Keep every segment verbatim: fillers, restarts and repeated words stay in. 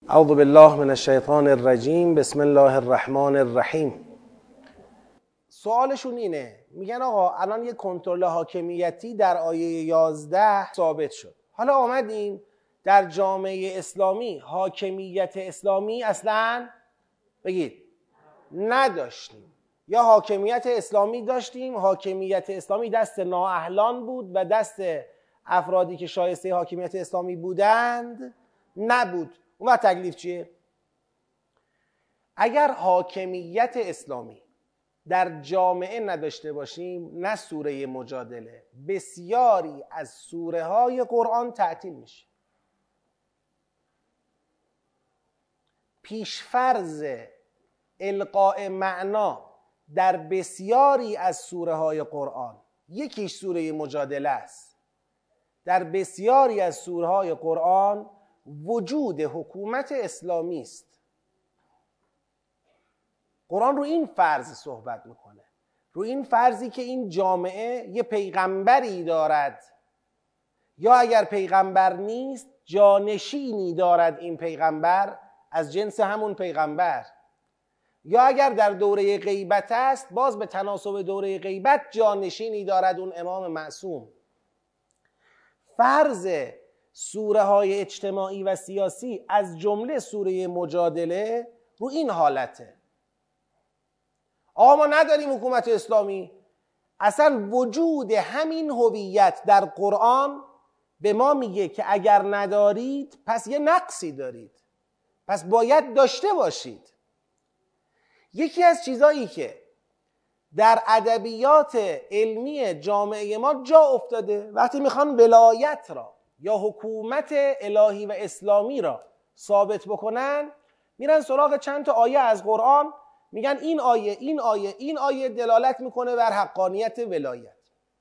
اعوذ بالله من الشیطان الرجیم. بسم الله الرحمن الرحیم. سوالشون اینه، میگن آقا الان یه کنترل حاکمیتی در آیه یازده ثابت شد، حالا آمدیم در جامعه اسلامی حاکمیت اسلامی اصلا بگید نداشتیم، یا حاکمیت اسلامی داشتیم، حاکمیت اسلامی دست نااهلان بود و دست افرادی که شایسته حاکمیت اسلامی بودند نبود. اون وقت تکلیف چیه؟ اگر حاکمیت اسلامی در جامعه نداشته باشیم، نه سوره مجادله، بسیاری از سوره های قرآن تعطیل میشه. پیشفرض القاء معنا در بسیاری از سوره های قرآن، یکیش سوره مجادله است، در بسیاری از سوره های قرآن وجود حکومت اسلامی است. قرآن رو این فرض صحبت میکنه، رو این فرضی که این جامعه یه پیغمبری دارد، یا اگر پیغمبر نیست جانشینی دارد این پیغمبر از جنس همون پیغمبر، یا اگر در دوره غیبت است باز به تناسب دوره غیبت جانشینی دارد اون امام معصوم. فرض سوره های اجتماعی و سیاسی از جمله سوره مجادله رو این حالته. آقا ما نداریم حکومت اسلامی، اصلا وجود همین هویت در قرآن به ما میگه که اگر ندارید پس یه نقصی دارید، پس باید داشته باشید. یکی از چیزایی که در ادبیات علمی جامعه ما جا افتاده، وقتی میخوان ولایت را یا حکومت الهی و اسلامی را ثابت بکنن، میرن سراغ چند تا آیه از قرآن، میگن این آیه این آیه این آیه دلالت میکنه بر حقانیت ولایت.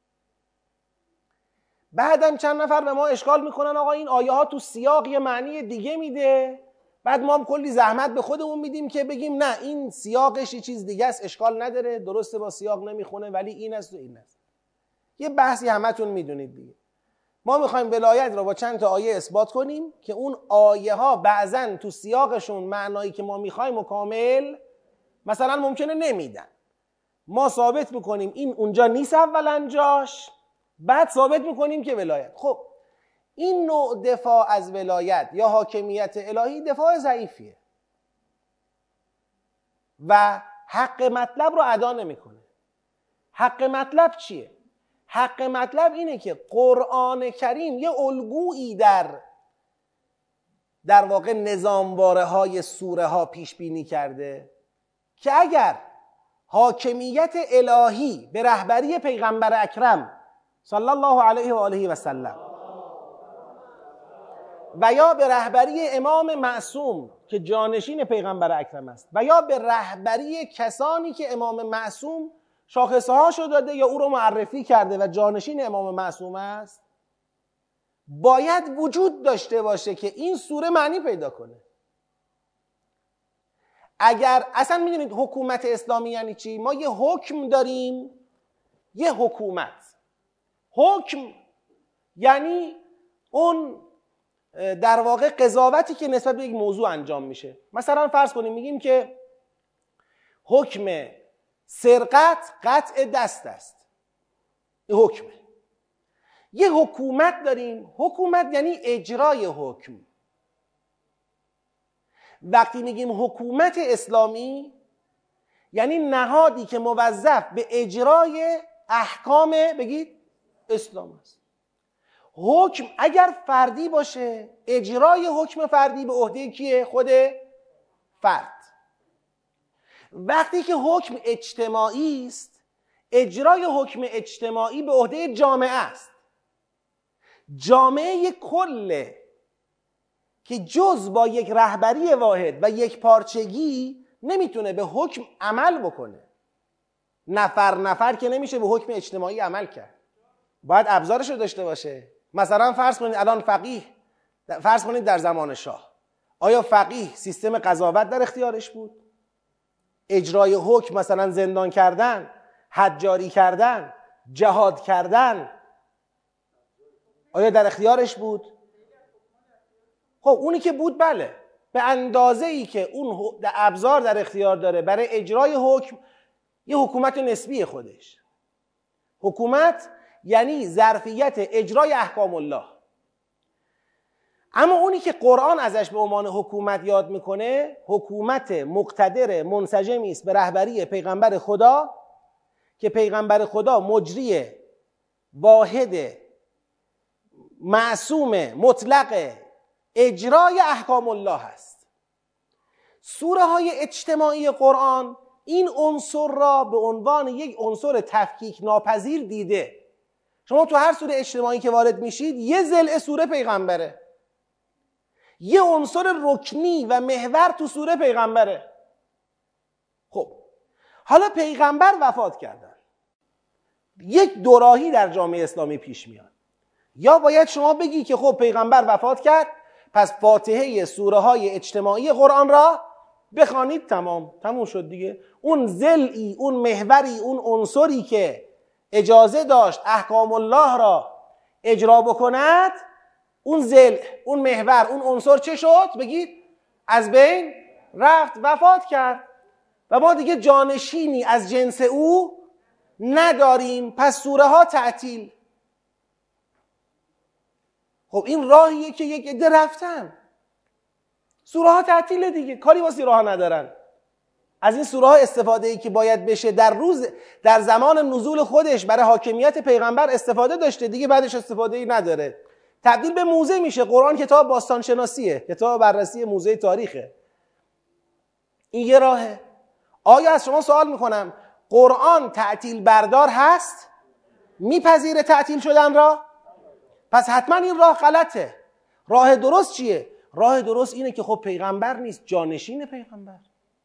بعدم چند نفر به ما اشکال میکنن آقا این آیه ها تو سیاق یه معنی دیگه میده، بعد ما هم کلی زحمت به خودمون میدیم که بگیم نه این سیاقش یه چیز دیگه است، اشکال نداره، درسته با سیاق نمیخونه ولی این است و این است. یه بحثی همتون میدونید دیگه. ما میخوایم ولایت رو با چند تا آیه اثبات کنیم که اون آیه ها بعضن تو سیاقشون معنایی که ما میخوایم و کامل مثلا ممکنه نمیدن. ما ثابت میکنیم این اونجا نیست اولا جاش، بعد ثابت میکنیم که ولایت. خب این نوع دفاع از ولایت یا حاکمیت الهی دفاع ضعیفیه و حق مطلب رو ادا نمیکنه. حق مطلب چیه؟ حق مطلب اینه که قرآن کریم یه الگویی در در واقع نظامواره های سوره ها پیش بینی کرده که اگر حاکمیت الهی به رهبری پیغمبر اکرم صلی الله علیه و آله و سلم و یا به رهبری امام معصوم که جانشین پیغمبر اکرم است و یا به رهبری کسانی که امام معصوم شاخصه هاشو داده یا او رو معرفی کرده و جانشین امام معصوم است، باید وجود داشته باشه که این سوره معنی پیدا کنه. اگر اصلا میدونید حکومت اسلامی یعنی چی؟ ما یه حکم داریم، یه حکومت. حکم یعنی اون در واقع قضاوتی که نسبت به یک موضوع انجام میشه. مثلا فرض کنیم میگیم که حکم سرقت قطع دست است، این حکمه. یه حکومت داریم، حکومت یعنی اجرای حکم. وقتی میگیم حکومت اسلامی یعنی نهادی که موظف به اجرای احکام بگید اسلام است. حکم اگر فردی باشه، اجرای حکم فردی به عهده کیه؟ خود فرد. وقتی که حکم اجتماعی است، اجرای حکم اجتماعی به عهده جامعه است. جامعه یک کله که جز با یک رهبری واحد و یک پارچگی نمیتونه به حکم عمل بکنه. نفر نفر که نمیشه به حکم اجتماعی عمل کرد، باید ابزارش رو داشته باشه. مثلا فرض کنید الان فقیه، فرض کنید در زمان شاه، آیا فقیه سیستم قضاوت در اختیارش بود؟ اجرای حکم مثلا زندان کردن، حد جاری کردن، جهاد کردن آیا در اختیارش بود؟ خب اونی که بود بله، به اندازه ای که اون ابزار در اختیار داره برای اجرای حکم، یه حکومت نسبی خودش. حکومت یعنی ظرفیت اجرای احکام الله. اما اونی که قرآن ازش به عنوان حکومت یاد میکنه، حکومت مقتدر منسجمی است به رهبری پیغمبر خدا که پیغمبر خدا مجری واحد معصوم مطلق اجرای احکام الله هست. سوره های اجتماعی قرآن این عنصر را به عنوان یک عنصر تفکیک ناپذیر دیده. شما تو هر سوره اجتماعی که وارد میشید یه ضلع سوره پیغمبره، یه عنصر رکنی و محور تو سوره پیغمبره. خب حالا پیغمبر وفات کردن، یک دوراهی در جامعه اسلامی پیش میاد. یا باید شما بگی که خب پیغمبر وفات کرد پس فاتحه سوره های اجتماعی قرآن را بخوانید، تمام تموم شد دیگه. اون ضلعی، اون محوری، اون عنصری که اجازه داشت احکام الله را اجرا بکند، اون ضلع، اون محور، اون عنصر چه شد؟ بگید از بین رفت، وفات کرد و ما دیگه جانشینی از جنس او نداریم. پس سوره ها تعطیل. خب این راهیه که یک عده رفتن، سوره ها تعطیله دیگه، کاری واسه راه ندارن. از این سوره ها استفاده ای که باید بشه در روز در زمان نزول خودش برای حاکمیت پیغمبر استفاده داشته، دیگه بعدش استفاده ای نداره. تبدیل به موزه میشه. قرآن کتاب باستان شناسیه، کتاب بررسی موزه تاریخه. این یه راهه. آیا از شما سوال میکنم قرآن تعطیل بردار هست؟ میپذیره تعطیل شدن را؟ پس حتما این راه غلطه. راه درست چیه؟ راه درست اینه که خب پیغمبر نیست، جانشین پیغمبر.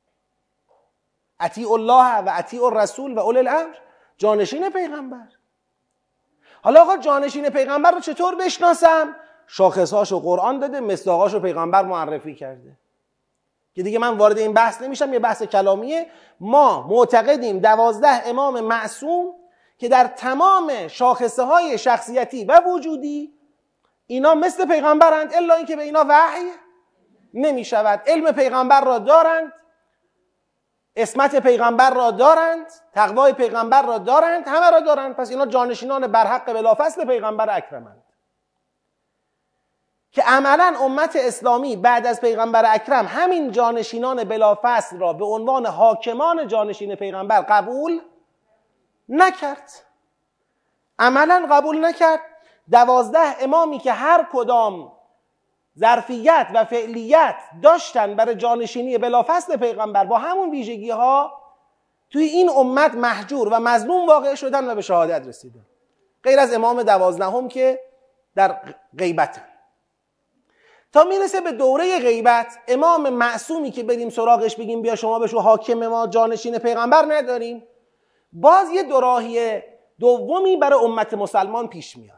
اطیع الله و اطیع الرسول و اولی الامر، جانشین پیغمبر. حالا آقا جانشین پیغمبر رو چطور بشناسم؟ شاخصهاشو قرآن داده، مصداقاشو پیغمبر معرفی کرده که دیگه من وارد این بحث نمیشم، یه بحث کلامیه. ما معتقدیم دوازده امام معصوم که در تمام شاخصه های شخصیتی و وجودی اینا مثل پیغمبرند، الا اینکه به اینا وحی نمی شود. علم پیغمبر را دارند، عصمت پیغمبر را دارند، تقوای پیغمبر را دارند، همه را دارند. پس اینا جانشینان برحق بلافصل پیغمبر اکرمند که عملا امت اسلامی بعد از پیغمبر اکرم همین جانشینان بلافصل را به عنوان حاکمان جانشین پیغمبر قبول نکرد. عملا قبول نکرد. دوازده امامی که هر کدام ظرفیت و فعلیت داشتن برای جانشینی بلافصل پیغمبر با همون ویژگی ها، توی این امت محجور و مظلوم واقع شدن و به شهادت رسیدن، غیر از امام دوازدهم که در غیبتن. تا میرسه به دوره غیبت، امام معصومی که بریم سراغش بگیم بیا شما بشو حاکم ما، جانشین پیغمبر نداریم. باز یه دوراهی دومی برای امت مسلمان پیش میاد.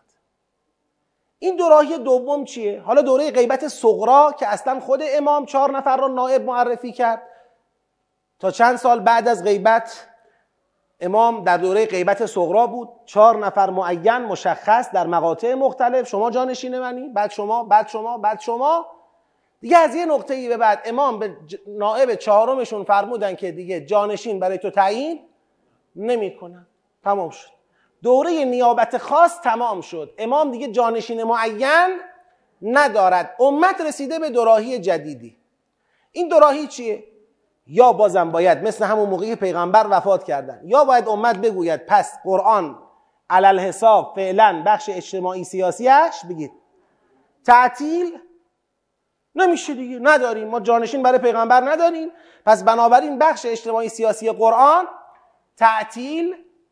این دوراهی دوم چیه؟ حالا دوره غیبت صغرا که اصلا خود امام چهار نفر را نائب معرفی کرد. تا چند سال بعد از غیبت امام در دوره غیبت صغرا بود، چهار نفر معین مشخص در مقاطع مختلف، شما جانشین منی، بعد شما، بعد شما، بعد شما. دیگه از یه نقطه‌ای به بعد امام به نائب چهارمشون فرمودن که دیگه جانشین برای تو تعیین نمی‌کنن. تمام شد. دوره نیابت خاص تمام شد. امام دیگه جانشین معین ندارد. امت رسیده به دوراهی جدیدی. این دوراهی چیه؟ یا بازم باید مثل همون موقعی پیغمبر وفات کردن، یا باید امت بگوید پس قرآن علل حساب فعلا بخش اجتماعی سیاسیش بگید تعطیل نمیشه دیگه، نداریم، ما جانشین برای پیغمبر نداریم، پس بنابراین بخش اجتماعی سیاسی قرآن تعطیل.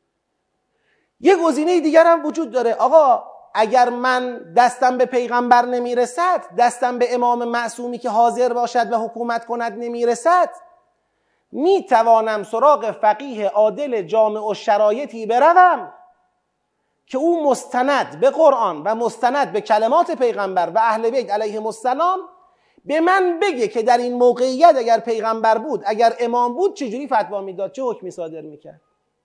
یه گزینه دیگر هم وجود داره. آقا اگر من دستم به پیغمبر نمیرسد، دستم به امام معصومی که حاضر باشد و حکومت کند نمیرسد، می توانم سراغ فقیه عادل جامع و شرایطی بروم که او مستند به قرآن و مستند به کلمات پیغمبر و اهل بیت علیهم السلام به من بگه که در این موقعیت اگر پیغمبر بود، اگر امام بود، چجوری فتوا میداد، چه حکمی صادر میکرد.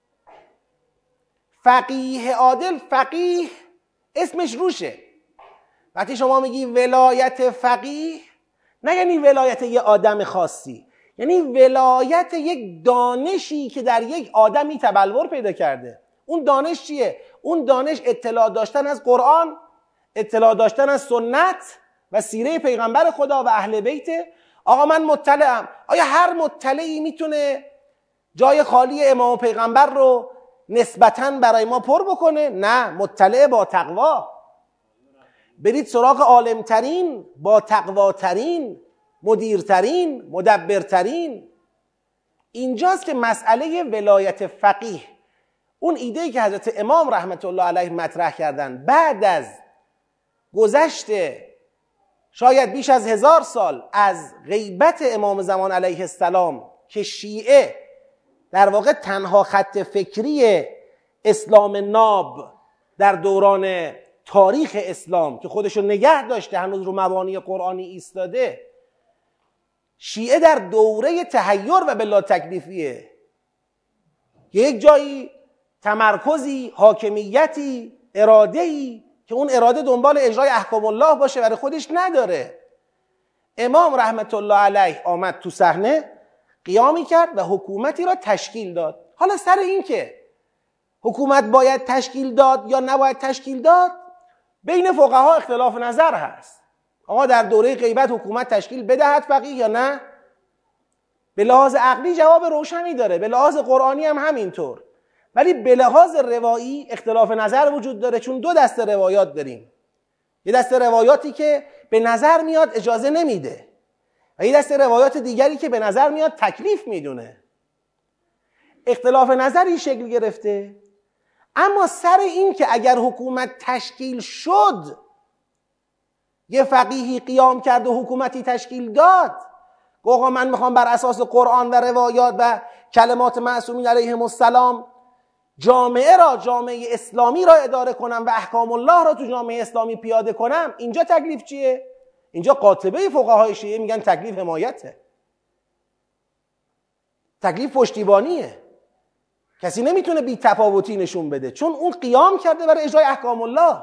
فقیه عادل، فقیه اسمش روشه. وقتی شما میگی ولایت فقیه، نه یعنی ولایت یه آدم خاصی، یعنی ولایت یک دانشی که در یک آدمی تبلور پیدا کرده. اون دانش چیه؟ اون دانش اطلاع داشتن از قرآن، اطلاع داشتن از سنت و سیره پیغمبر خدا و اهل بیت. آقا من مطلعم. آیا هر مطلعی میتونه جای خالی امام و پیغمبر رو نسبتاً برای ما پر بکنه؟ نه، مطلع با تقوا. برید سراغ عالمترین، با تقواترین، مدیرترین، مدبرترین. اینجاست که مسئله ولایت فقیه، اون ایده‌ای که حضرت امام رحمت الله علیه مطرح کردن بعد از گذشت شاید بیش از هزار سال از غیبت امام زمان علیه السلام که شیعه در واقع تنها خط فکری اسلام ناب در دوران تاریخ اسلام که خودشو نگه داشته، هنوز رو مبانی قرآنی ایستاده، شیعه در دوره تحیر و بلا تکلیفیه. یک جایی تمرکزی، حاکمیتی، اراده‌ای که اون اراده دنبال اجرای احکام الله باشه برای خودش نداره. امام رحمت الله علیه آمد تو صحنه، قیامی کرد و حکومتی را تشکیل داد. حالا سر این که حکومت باید تشکیل داد یا نباید تشکیل داد بین فقها اختلاف نظر هست. آقا در دوره غیبت حکومت تشکیل بدهد فقیه یا نه؟ به لحاظ عقلی جواب روشنی داره، به لحاظ قرآنی هم همینطور. ولی به لحاظ روایی اختلاف نظر وجود داره، چون دو دسته روایات داریم. یه دسته روایاتی که به نظر میاد اجازه نمیده و یه دسته روایات دیگری که به نظر میاد تکلیف میدونه. اختلاف نظری شکل گرفته. اما سر این که اگر حکومت تشکیل شد، یه فقیهی قیام کرد و حکومتی تشکیل داد، گویا من میخوام بر اساس قرآن و روایات و کلمات معصومین علیهم السلام جامعه را، جامعه اسلامی را اداره کنم و احکام الله را تو جامعه اسلامی پیاده کنم، اینجا تکلیف چیه؟ اینجا قاطبه فقهای شیعه میگن تکلیف حمایته، تکلیف پشتیبانیه. کسی نمیتونه بی تفاوتی نشون بده، چون اون قیام کرده برای اجرای احکام الله.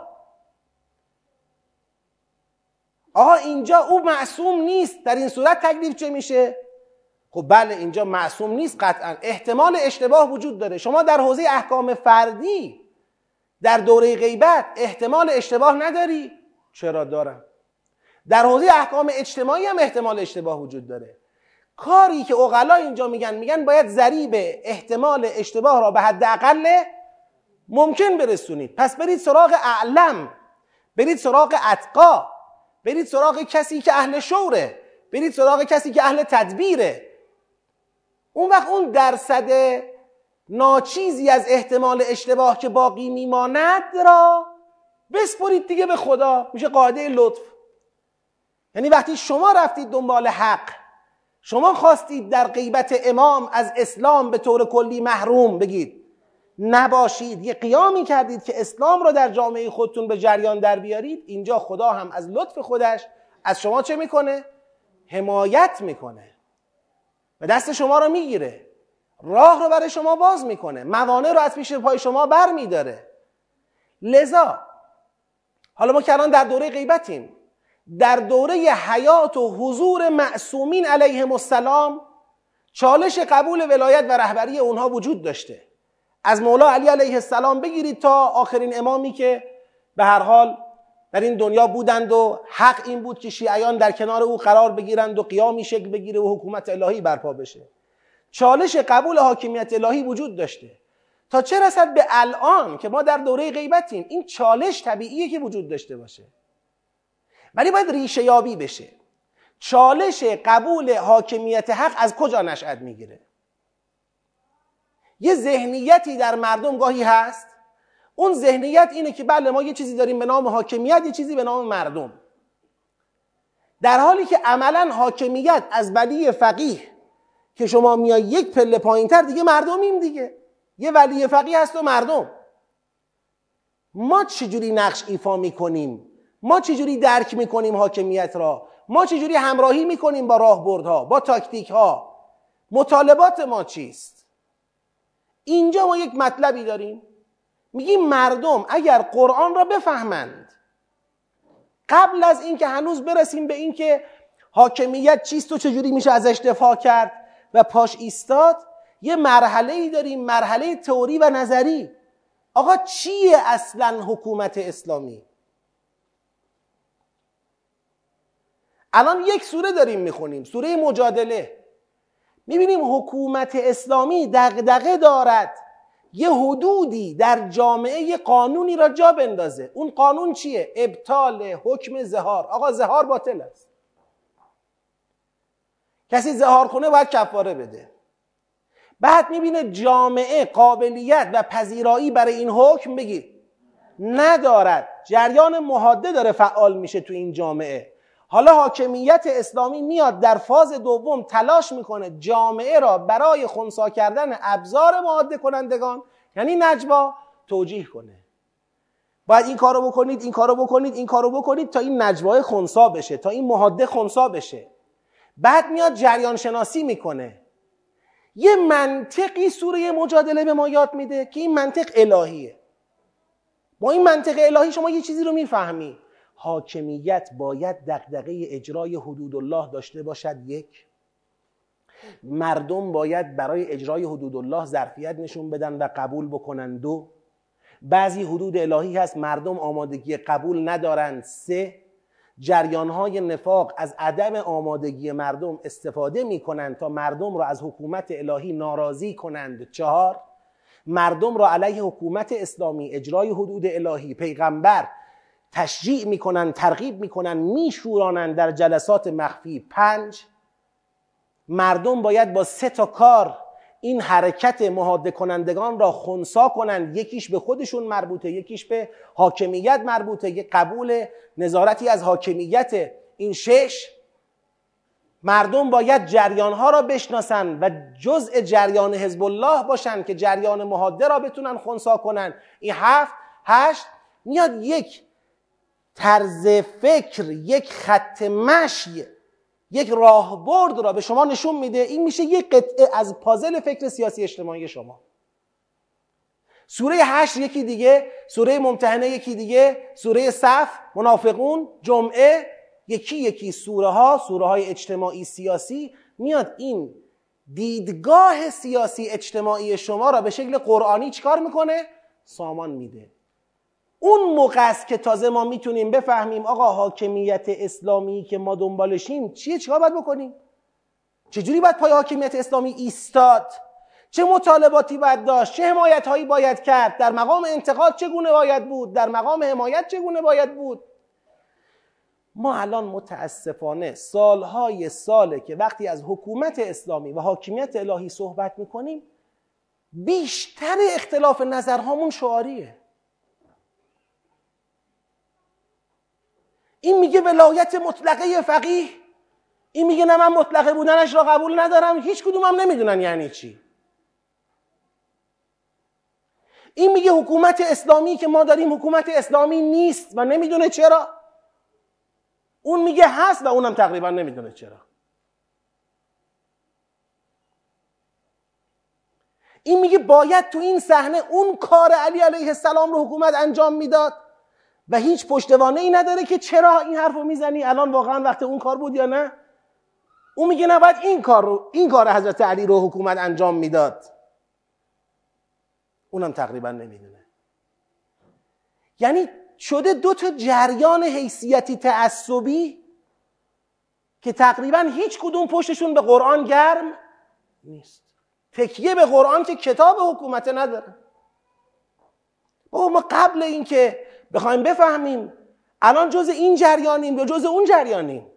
آقا اینجا او معصوم نیست، در این صورت تکلیف چه میشه؟ خب بله اینجا معصوم نیست قطعا، احتمال اشتباه وجود داره. شما در حوزه احکام فردی در دوره غیبت احتمال اشتباه نداری؟ چرا دارم. در حوزه احکام اجتماعی هم احتمال اشتباه وجود داره. کاری که عقلا اینجا میگن، میگن باید ضریب احتمال اشتباه را به حد اقل ممکن برسونید. پس برید سراغ اعلم، برید سراغ اتقا، برید سراغ کسی که اهل شوره، برید سراغ کسی که اهل تدبیره. اون وقت اون درصد ناچیزی از احتمال اشتباه که باقی میماند را بسپرید دیگه به خدا. میشه قاعده لطف. یعنی وقتی شما رفتید دنبال حق، شما خواستید در غیبت امام از اسلام به طور کلی محروم بگید نباشید، یه قیامی کردید که اسلام رو در جامعه خودتون به جریان در بیارید، اینجا خدا هم از لطف خودش از شما چه میکنه؟ حمایت میکنه و دست شما رو میگیره، راه رو برای شما باز میکنه، موانع رو از پیش پای شما بر میداره. لذا حالا ما که الان در دوره غیبتیم، در دوره حیات و حضور معصومین علیهم السلام چالش قبول ولایت و رهبری اونها وجود داشته. از مولا علی علیه السلام بگیرید تا آخرین امامی که به هر حال در این دنیا بودند و حق این بود که شیعیان در کنار او قرار بگیرند و قیامی شکل بگیره و حکومت الهی برپا بشه. چالش قبول حاکمیت الهی وجود داشته. تا چه رسد به الان که ما در دوره غیبتیم، این چالش طبیعیه که وجود داشته باشه، ولی باید ریشه یابی بشه. چالش قبول حاکمیت حق از کجا نشأت میگیره؟ یه ذهنیتی در مردم گاهی هست، اون ذهنیت اینه که بله ما یه چیزی داریم به نام حاکمیت، یه چیزی به نام مردم، در حالی که عملا حاکمیت از ولی فقیه که شما میای یک پله پایینتر دیگه مردمیم دیگه. یه ولی فقیه هست و مردم. ما چجوری نقش ایفا میکنیم؟ ما چجوری درک میکنیم حاکمیت را؟ ما چجوری همراهی میکنیم با راهبردها، با تاکتیکها؟ مطالبات ما چیست؟ اینجا ما یک مطلبی داریم، میگیم مردم اگر قرآن را بفهمند، قبل از اینکه هنوز برسیم به اینکه حاکمیت چیست و چجوری میشه ازش دفاع کرد و پاش ایستاد، یه مرحله ای داریم، مرحله تئوری و نظری. آقا چیه اصلا حکومت اسلامی؟ الان یک سوره داریم میخونیم، سوره مجادله، میبینیم حکومت اسلامی دغدغه دارد یه حدودی در جامعه یه قانونی را جا بندازه. اون قانون چیه؟ ابطال حکم ظهار. آقا ظهار باطل است، کسی ظهار کنه باید کفاره بده. بعد میبینه جامعه قابلیت و پذیرایی برای این حکم بگی ندارد، جریان محاده داره فعال میشه تو این جامعه. حالا حاکمیت اسلامی میاد در فاز دوم تلاش میکنه جامعه را برای خنثی کردن ابزار محاده کنندگان، یعنی نجوا، توجیه کنه. باید این کارو بکنید، این کارو بکنید، این کارو بکنید تا این نجوای خنثی بشه، تا این محاده خنثی بشه. بعد میاد جریان شناسی میکنه. یه منطقی سوره مجادله به ما یاد میده که این منطق الهیه. با این منطق الهی شما یه چیزی رو میفهمی، حاکمیت باید دغدغه اجرای حدود الله داشته باشد. یک، مردم باید برای اجرای حدود الله ظرفیت نشون بدن و قبول بکنن. دو، بعضی حدود الهی هست مردم آمادگی قبول ندارند. سه، جریانهای نفاق از عدم آمادگی مردم استفاده میکنند تا مردم را از حکومت الهی ناراضی کنند. چهار، مردم را علیه حکومت اسلامی، اجرای حدود الهی، پیغمبر تشجیع میکنن، ترغیب میکنن، میشورانن در جلسات مخفی. پنج، مردم باید با سه تا کار این حرکت محاده کنندگان را خنثی کنند. یکیش به خودشون مربوطه، یکیش به حاکمیت مربوطه، یک قبول نظارتی از حاکمیت. این شش، مردم باید جریانها را بشناسن و جزء جریان حزب الله باشن که جریان محاده را بتونن خنثی کنن. این هفت. هشت، میاد یک طرز فکر، یک خط مشی، یک راهبرد را به شما نشون میده. این میشه یک قطعه از پازل فکر سیاسی اجتماعی شما. سوره هشت یکی دیگه، سوره ممتحنه یکی دیگه، سوره صف، منافقون، جمعه، یکی یکی سوره ها، سوره های اجتماعی سیاسی میاد این دیدگاه سیاسی اجتماعی شما را به شکل قرآنی چیکار میکنه؟ سامان میده. اون موقع است که تازه ما میتونیم بفهمیم آقا حاکمیت اسلامی که ما دنبالشیم چیه، چیکار باید بکنیم، چجوری باید پای حاکمیت اسلامی ایستاد، چه مطالباتی باید داشت، چه حمایت هایی باید کرد، در مقام انتقاد چگونه باید بود، در مقام حمایت چگونه باید بود. ما الان متاسفانه سالهای ساله که وقتی از حکومت اسلامی و حاکمیت الهی صحبت میکنیم بیشتر اختلاف نظرهامون شعاریه. این میگه ولایت مطلقه فقیه، این میگه نه من مطلقه بودنش را قبول ندارم. هیچ کدوم هم نمیدونن یعنی چی. این میگه حکومت اسلامی که ما داریم حکومت اسلامی نیست و نمیدونه چرا. اون میگه هست و اونم تقریبا نمیدونه چرا. این میگه باید تو این صحنه اون کار علی علیه السلام رو حکومت انجام میداد و هیچ پشتوانه ای نداره که چرا این حرفو میزنی، الان واقعا وقت اون کار بود یا نه. اون میگه نه باید این کار رو، این کار حضرت علی رو حکومت انجام میداد. اونم تقریبا نمیدونه. یعنی شده دو تا جریان حیثیتی تعصبی که تقریبا هیچ کدوم پشتشون به قرآن گرم نیست. تکیه به قرآن که کتاب حکومت نداره. بابا ما قبل این که بخوایم بفهمیم الان جز این جریانیم یا جز اون جریانیم،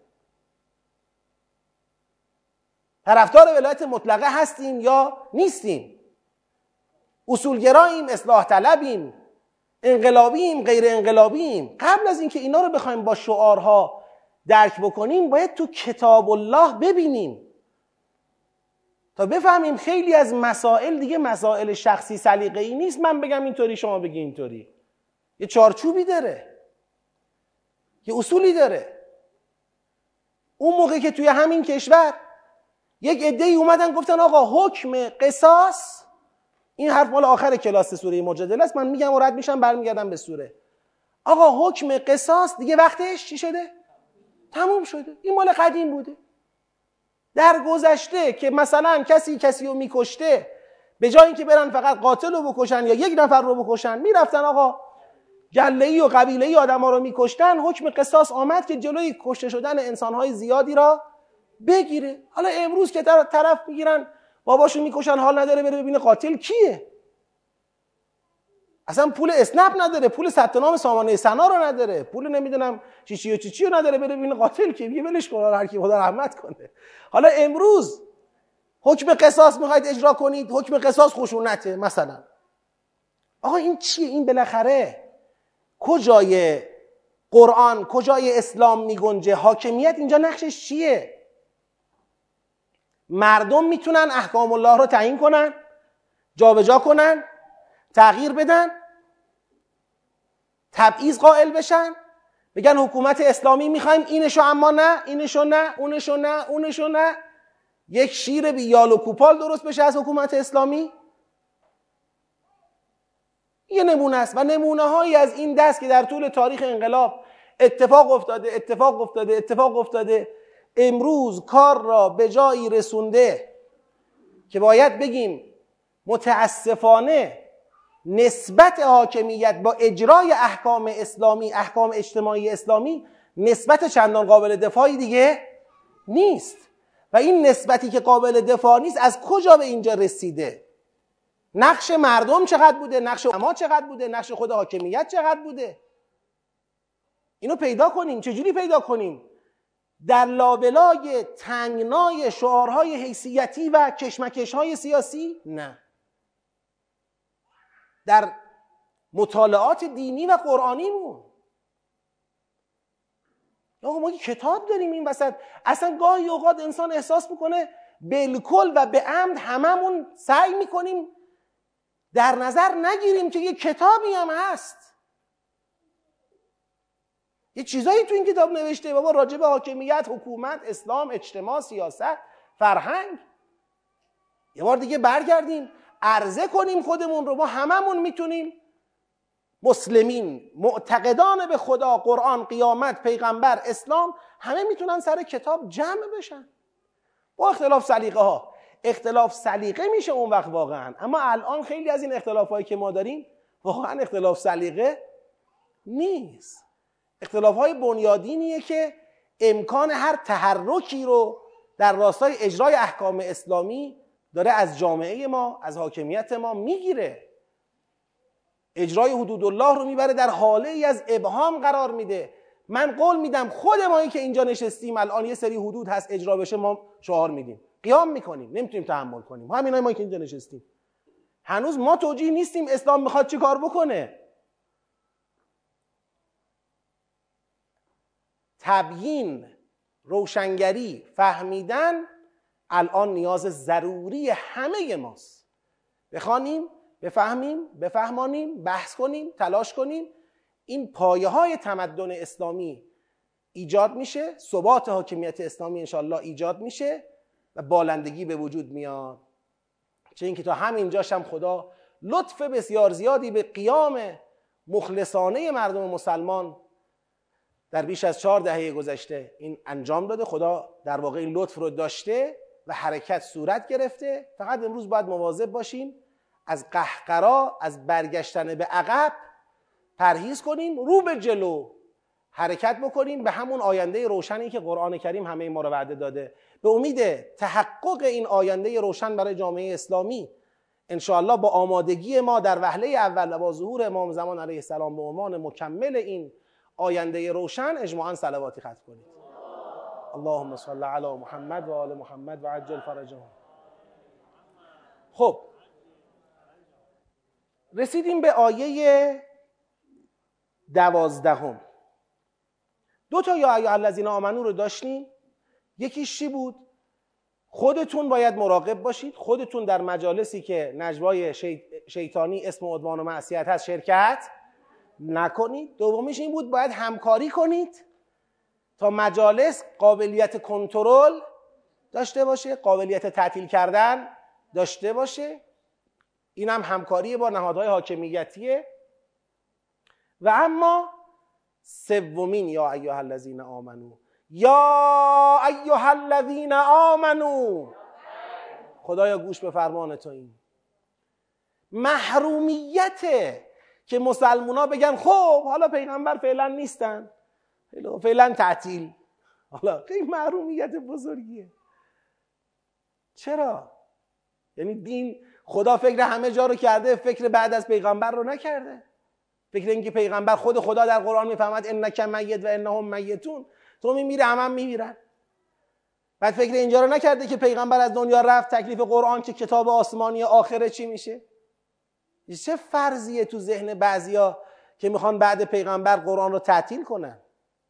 طرفدار ولایت مطلقه هستیم یا نیستیم، اصولگراییم، اصلاح طلبیم، انقلابیم، غیر انقلابیم، قبل از اینکه اینا رو بخوایم با شعارها درک بکنیم باید تو کتاب الله ببینیم تا بفهمیم خیلی از مسائل دیگه مسائل شخصی سلیقه‌ای نیست. من بگم اینطوری شما بگی اینطوری. یه چارچوبی داره، یه اصولی داره. اون موقع که توی همین کشور یک عده‌ای اومدن گفتن آقا حکم قصاص، این حرف مال آخر کلاس سوره مجادله است، من میگم و رد میشم برمیگردم به سوره. آقا حکم قصاص دیگه وقتش چی شده؟ تموم شده. این مال قدیم بوده. در گذشته که مثلا کسی کسی رو میکشته، به جای اینکه برن فقط قاتل رو بکشن یا یک نفر رو بکشن، میرفتن آقا گله‌ای و قبیله‌ای آدم‌ها رو میکشتن، حکم قصاص آمد که جلوی کشته شدن انسان‌های زیادی را بگیره. حالا امروز که طرف میگیرن باباشو میکشن، حال نداره بره ببینه قاتل کیه، اصلا پول اسنپ نداره، پول ثبت نام سامانه سنا رو نداره، پول نمیدونم چی چی و چی چی رو نداره بره ببینه قاتل کیه، میگه ولش کن هر کی خدا رحمت کنه. حالا امروز حکم قصاص میخواید اجرا کنید، حکم قصاص خشونته مثلا. آقا این چیه؟ این بالاخره کجای قرآن کجای اسلام میگنجه؟ حاکمیت اینجا نقشش چیه؟ مردم میتونن احکام الله رو تعیین کنن، جابجا کنن، تغییر بدن، تبعیض قائل بشن، بگن حکومت اسلامی میخوایم اینشو اما نه، اینشو نه، اونشو نه، اونشو نه، یک شیر بی یال و کوپال درست بشه از حکومت اسلامی. یه نمونه است و نمونه هایی از این دست که در طول تاریخ انقلاب اتفاق افتاده اتفاق افتاده اتفاق افتاده امروز کار را به جایی رسونده که باید بگیم متاسفانه نسبت حاکمیت با اجرای احکام اسلامی، احکام اجتماعی اسلامی، نسبت چندان قابل دفاعی دیگه نیست. و این نسبتی که قابل دفاع نیست از کجا به اینجا رسیده؟ نقش مردم چقدر بوده؟ نقش علما چقدر بوده؟ نقش خود حاکمیت چقدر بوده؟ اینو پیدا کنیم. چجوری پیدا کنیم؟ در لابلای تنگنای شعارهای حیثیتی و کشمکشهای سیاسی؟ نه، در مطالعات دینی و قرآنیمون. آقا ما کتاب داریم این وسط. اصلا گاهی اوقات انسان احساس میکنه بالکل و به عمد هممون سعی میکنیم در نظر نگیریم که یه کتابی هم هست، یه چیزایی تو این کتاب نوشته بابا راجع به حاکمیت، حکومت، اسلام، اجتماع، سیاست، فرهنگ. یه بار دیگه برگردیم عرضه کنیم خودمون رو. ما هممون میتونیم، مسلمین، معتقدان به خدا، قرآن، قیامت، پیغمبر، اسلام، همه میتونن سر کتاب جمع بشن با اختلاف سلیقه ها. اختلاف سلیقه میشه اون وقت واقعا، اما الان خیلی از این اختلاف هایی که ما داریم واقعا اختلاف سلیقه نیست. اختلاف های بنیادینیه که امکان هر تحرکی رو در راستای اجرای احکام اسلامی داره از جامعه ما، از حاکمیت ما میگیره. اجرای حدود الله رو میبره در حاله ای از ابهام قرار میده. من قول میدم خود مایی که اینجا نشستیم الان یه سری حدود هست اجرا بشه ما شعار میدیم، قیام میکنیم، نمیتونیم تحمل کنیم. همینای ما که اینجا نشستیم هنوز ما توجیه نیستیم اسلام میخواد چی کار بکنه. تبیین، روشنگری، فهمیدن الان نیاز ضروری همه ماست. بخوانیم، بفهمیم، بفهمانیم، بحث کنیم، تلاش کنیم. این پایه های تمدن اسلامی ایجاد میشه، ثبات حاکمیت اسلامی انشالله ایجاد میشه و بالندگی به وجود میاد. چه اینکه تا همینجاش هم خدا لطف بسیار زیادی به قیام مخلصانه مردم مسلمان در بیش از چهار دهه گذشته این انجام داده. خدا در واقع این لطف رو داشته و حرکت صورت گرفته. فقط امروز باید مواظب باشیم از قهقرا، از برگشتن به عقب پرهیز کنیم، رو به جلو حرکت بکنیم به همون آینده روشنی که قرآن کریم همه ما رو وعده داده. به امید تحقق این آینده روشن برای جامعه اسلامی انشاءالله با آمادگی ما در وهله اول و با ظهور امام زمان علیه السلام به عنوان مکمل این آینده روشن اجماعاً صلواتی ختم کنید. اللهم صل علی محمد و آل محمد و عجل فرجهم. خب رسیدیم به آیه دوازدهم. دو تا یا ایها الذین آمنو رو داشتیم. یکیش چی بود؟ خودتون باید مراقب باشید، خودتون در مجالسی که نجوای شیطانی اسم و عدوان و معصیت هست شرکت نکنید. دومیش این بود باید همکاری کنید تا مجالس قابلیت کنترل داشته باشه، قابلیت تعطیل کردن داشته باشه. این هم همکاری با نهادهای حاکمیتیه. و اما سومین یا ایها الذین آمنو یا ایها الذین آمنو، خدایا گوش به فرمان تو. این محرومیته که مسلمونا بگن خب حالا پیغمبر فعلا نیستن، فعلا تعطیل. حالا خیلی محرومیت بزرگیه. چرا؟ یعنی دین، خدا فکر همه جا رو کرده، فکر بعد از پیغمبر رو نکرده. فکر اینکه پیغمبر، خود خدا در قرآن میفهمد انک میت و انهم میتون، تو میمیره هم هم میمیرن. بعد فکر اینجا رو نکرده که پیغمبر از دنیا رفت، تکلیف قرآن که کتاب آسمانی آخره چی میشه؟ چه فرضیه تو ذهن بعضیا که میخوان بعد پیغمبر قرآن رو تعطیل کنن؟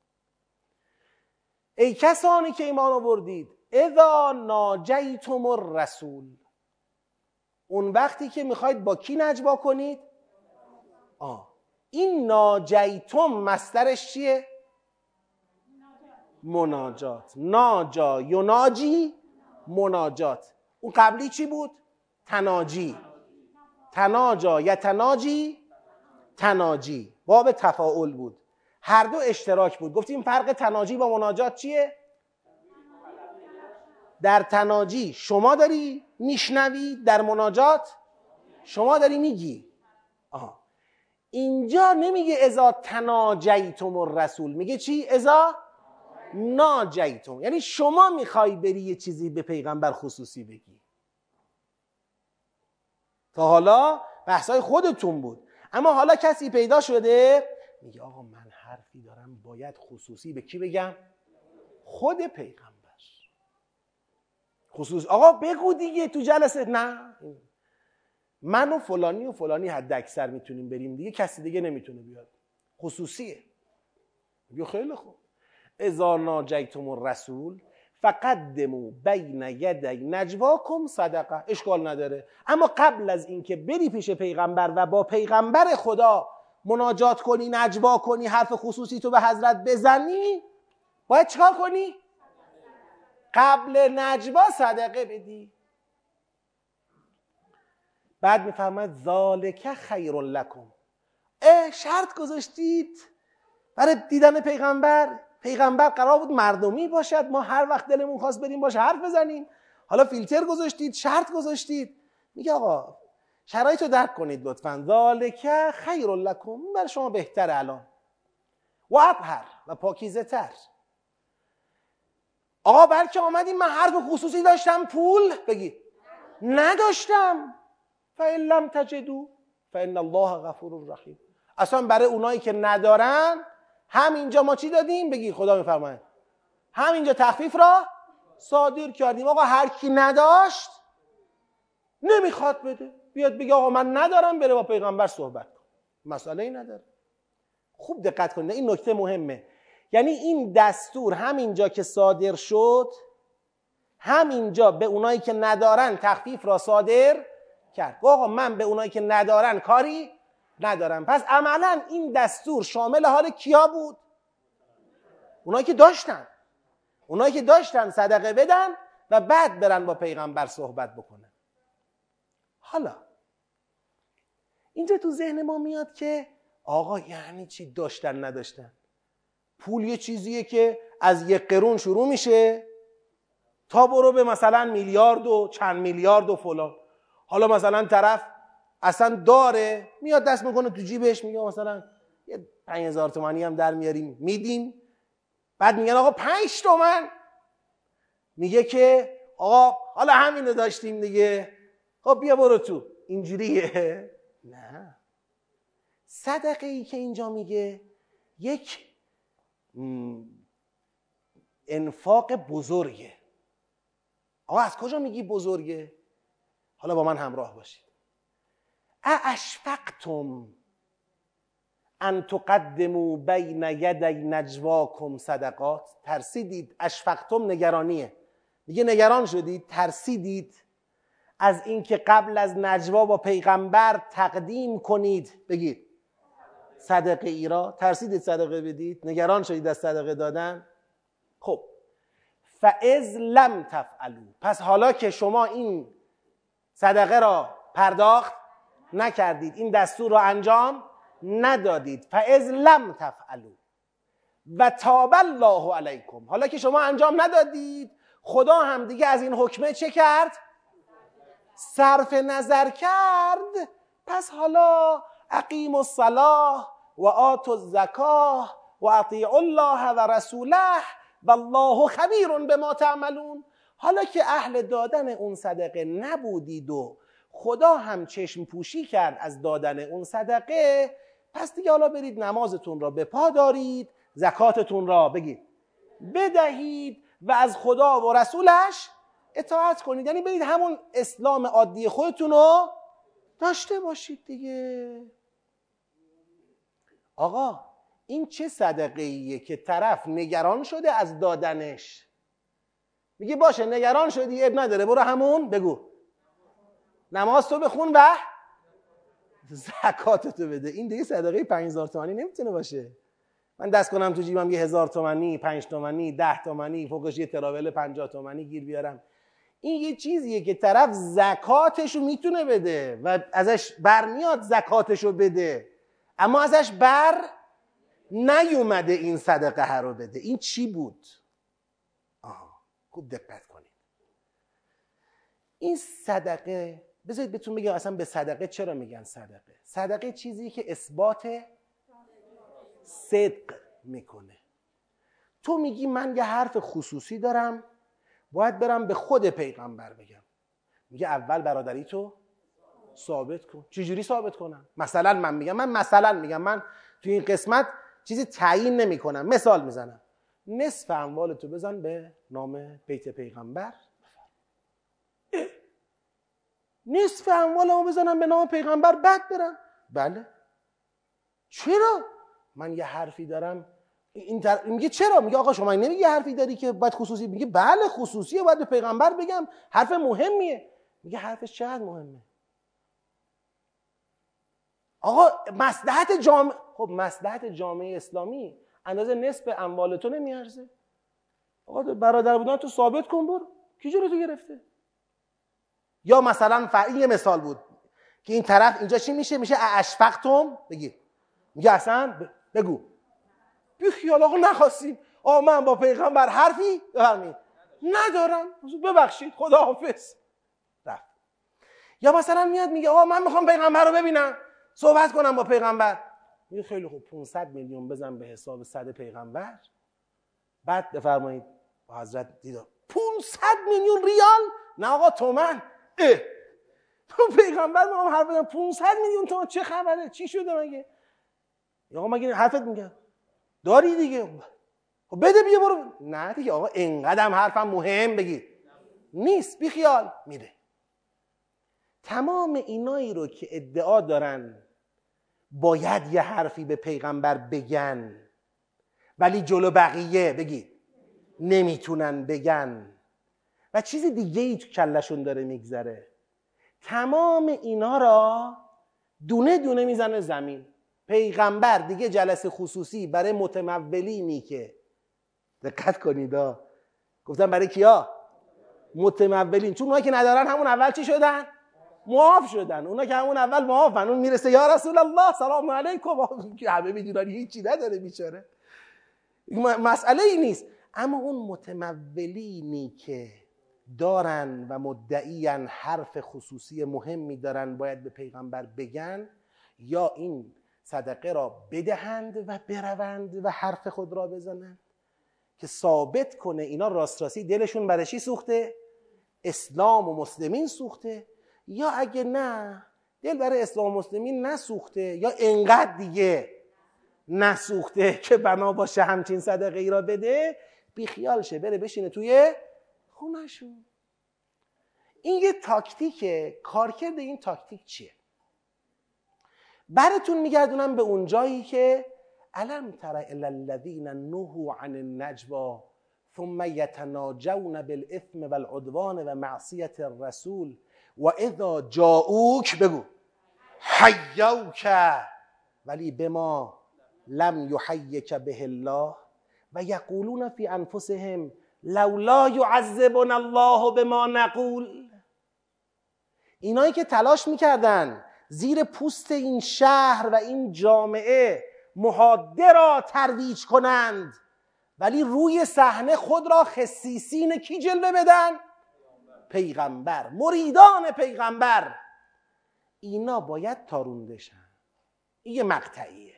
ای کسانی که ایمان آوردید، اذا ناجیتم الرسول، اون وقتی که میخواید با کی نجوا کنید؟ آه. این ناجیتم مصدرش چیه؟ مناجات. ناجا یناجی، مناجات. اون قبلی چی بود؟ تناجی. تناجا یتناجی، تناجی. باب تفاعل بود، هر دو اشتراک بود. گفتیم فرق تناجی با مناجات چیه؟ در تناجی شما داری میشنوی، در مناجات شما داری میگی. آها. اینجا نمیگه اذا تناجیتم الرسول، میگه چی؟ اذا ناجیتم، یعنی شما میخوای بری یه چیزی به پیغمبر خصوصی بگی. تا حالا بحثای خودتون بود، اما حالا کسی پیدا شده میگه آقا من حرفی دارم باید خصوصی به کی بگم؟ خود پیغمبر. خصوص آقا بگو دیگه تو جلسه. نه، من و فلانی و فلانی حد اکثر میتونیم بریم دیگه، کسی دیگه نمیتونه بیاد، خصوصیه. میگه خیلی خوب، اذا ناجیتم الرسول فقدموا بین یدی نجواکم صدقه، اشکال نداره. اما قبل از اینکه بری پیش پیغمبر و با پیغمبر خدا مناجات کنی، نجوا کنی، حرف خصوصی تو به حضرت بزنی، باید چیکار کنی؟ قبل نجوا صدقه بدی. بعد میفرماید ذالک خیر لکم. اه شرط گذاشتید برای دیدن پیغمبر؟ پیغمبر قرار بود مردمی باشد، ما هر وقت دلمون خواست بریم باشه حرف بزنیم، حالا فیلتر گذاشتید، شرط گذاشتید. میگه آقا شرایطو درک کنید لطفاً. ذالک خیر لکم، برای شما بهتره الان، و اطهر، و پاکیزه تر. آقا بلکه آمدیم من حرف خصوصی داشتم پول بگی نداشتم، فإن لم تجدوا فإن الله غفور رحیم. اصلا برای اونایی که ندارن همینجا ما چی دادیم؟ بگی خدا میفرماید همینجا تخفیف را صادر کردیم. آقا هر کی نداشت نمیخواد بده، بیاد بگه آقا من ندارم، بره با پیغمبر صحبت کن، مسئله ای نداره. خوب دقت کنید، این نکته مهمه. یعنی این دستور همینجا که صادر شد، همینجا به اونایی که ندارن تخفیف را صادر کرد. آقا من به اونایی که ندارن کاری ندارم. پس عملا این دستور شامل حال کیا بود؟ اونایی که داشتن. اونایی که داشتن صدقه بدن و بعد برن با پیغمبر صحبت بکنن. حالا اینجا تو ذهن ما میاد که آقا یعنی چی داشتن نداشتن؟ پول یه چیزیه که از یک قرون شروع میشه تا برو به مثلا میلیارد و چند میلیارد و فلان. حالا مثلا طرف اصلا داره، میاد دست میکنه تو جیبش، میگه مثلا یه پنج هزار تومانی هم در میاریم میدیم. بعد میگن آقا پنج تومن، میگه که آقا حالا همینو داشتیم دیگه، خب بیا برو تو. اینجوریه؟ نه. صدقه ای که اینجا میگه یک انفاق بزرگه. آقا از کجا میگی بزرگه؟ حالا با من همراه باشید. اشفقتم ان تقدموا بین یدی نجواکم صدقات، ترسیدید؟ اشفقتم نگرانیه، میگه نگران شدید، ترسیدید از اینکه قبل از نجوا با پیغمبر تقدیم کنید، بگید صدقه ای را، ترسیدید صدقه بدید، نگران شدید از صدقه دادن. خب فاذ لم تفعلوا، پس حالا که شما این صدقه را پرداخت نکردید، این دستور را انجام ندادید، فاذ لم تفعلوا، و تاب الله علیکم. حالا که شما انجام ندادید، خدا هم دیگه از این حکمه چه کرد؟ صرف نظر کرد. پس حالا اقیموا الصلاة و آتوا الزکاة و اطیعوا الله و رسوله والله خبیر بما تعملون. حالا که اهل دادن اون صدقه نبودید و خدا هم چشم پوشی کرد از دادن اون صدقه، پس دیگه حالا برید نمازتون را به پا دارید، زکاتتون را بگید بدهید و از خدا و رسولش اطاعت کنید. یعنی برید همون اسلام عادی خودتون رو داشته باشید دیگه. آقا این چه صدقه‌ایه که طرف نگران شده از دادنش؟ میگه باشه نگران شدی، اب نداره، برو همون بگو نماز تو بخون و زکاتتو بده. این دیگه صدقه پنج هزار تومانی نمیتونه باشه. من دست کنم تو جیبم یه هزار تومانی، پنج تومانی، ده تومانی، فوقش یه تراول پنجاه تومانی گیر بیارم. این یه چیزیه که طرف زکاتشو میتونه بده و ازش برمیاد زکاتشو بده، اما ازش بر نیومده این صدقه رو بده. این چی بود؟ آها خوب دقت کنید. این صدقه، بذارید بهتون بگم اصلا به صدقه چرا میگن صدقه. صدقه چیزی که اثبات صدق میکنه. تو میگی من یه حرف خصوصی دارم، باید برم به خود پیغمبر بگم. میگه اول برادری تو ثابت کن. چجوری ثابت کنم؟ مثلا من میگم من مثلا میگم من تو این قسمت چیزی تعیین نمی کنم، مثال میزنم، نصف اموال تو بزن به نام بیت پیغمبر. نصف اموالمو بزنم به نام پیغمبر بعد برم؟ بله. چرا؟ من یه حرفی دارم. این تر... میگه چرا؟ میگه آقا شما نمیگی یه حرفی داری که باید خصوصی؟ میگه بله خصوصیه، باید به پیغمبر بگم، حرف مهمیه. میگه حرفش چقدر مهمه؟ آقا مصلحت جامعه، خب مصلحت جامعه اسلامی اندازه نصف اموال تو نمیارزه؟ آقا برادر بودن تو ثابت کن برو. کی جلو تو گرفته؟ یا مثلا فرض یه مثال بود که این طرف اینجا چی میشه؟ میشه اشفقتم، بگی میگه اصلا بگو بی خیال آقا نخواستیم، آقا من با پیغمبر حرفی بفرمایید ندارم، ببخشید خداحافظ رفت. یا مثلا میاد میگه آقا من میخوام پیغمبر رو ببینم، صحبت کنم با پیغمبر. میگه خیلی خوب پانصد میلیون بزن به حساب صد پیغمبر، بعد بفرمایید با حضرت دیدار. پانصد میلیون ریال؟ نه آقا تومن. اه تو پیغمبر ما هم حرف بزنم پانصد میلیون تومن چه خبره؟ چی شده مگه؟ آقا مگه حرفت میگه داری دیگه، خب بده بیا برو. نه دیگه آقا اینقدر حرفم مهم بگید نیست، بی خیال میره. تمام اینایی رو که ادعا دارن باید یه حرفی به پیغمبر بگن ولی جلو بقیه بگید نمیتونن بگن و چیز دیگه ای تو کلشون داره میگذره، تمام اینا را دونه دونه میزنه زمین. پیغمبر دیگه جلسه خصوصی برای متمولینی که دقت کنید ها، گفتم برای کیا؟ متمولین. چون اونایی که ندارن همون اول چی شدن؟ معاف شدن. اونا که همون اول معافن، اون میرسه یا رسول الله سلام علیکم، همه میدونن هیچی نداره بیچاره، مسئله ای نیست. اما اون متمولینی که دارن و مدعیان حرف خصوصی مهمی دارن باید به پیغمبر بگن، یا این صدقه را بدهند و بروند و حرف خود را بزنند که ثابت کنه اینا راست راستی دلشون برای چی سوخته؟ اسلام و مسلمین سوخته، یا اگه نه دل برای اسلام و مسلمین نسوخته یا انقدر دیگه نسوخته که بنا باشه همچین صدقه ای را بده، بیخیال شه بره بشینه توی خونه‌شون. این یه تاکتیکه. کارکرد این تاکتیک چیه؟ براتون میگردونم به اون جایی که الم تر الی الذین نهوا عن النجوا ثم یتناجون بالاثم والعدوان و معصیة الرسول و اذا جاءوک بگو حیوک ولی بما لم یحیک به الله و یقولون فی انفسهم لولا یعذبنا الله بما نقول. اینایی که تلاش میکردن زیر پوست این شهر و این جامعه محاده را ترویج کنند ولی روی صحنه خود را خصیصین کی جلوه بدن؟ پیغمبر، مریدان پیغمبر. اینا باید تارونده شن. این یه مقطعیه.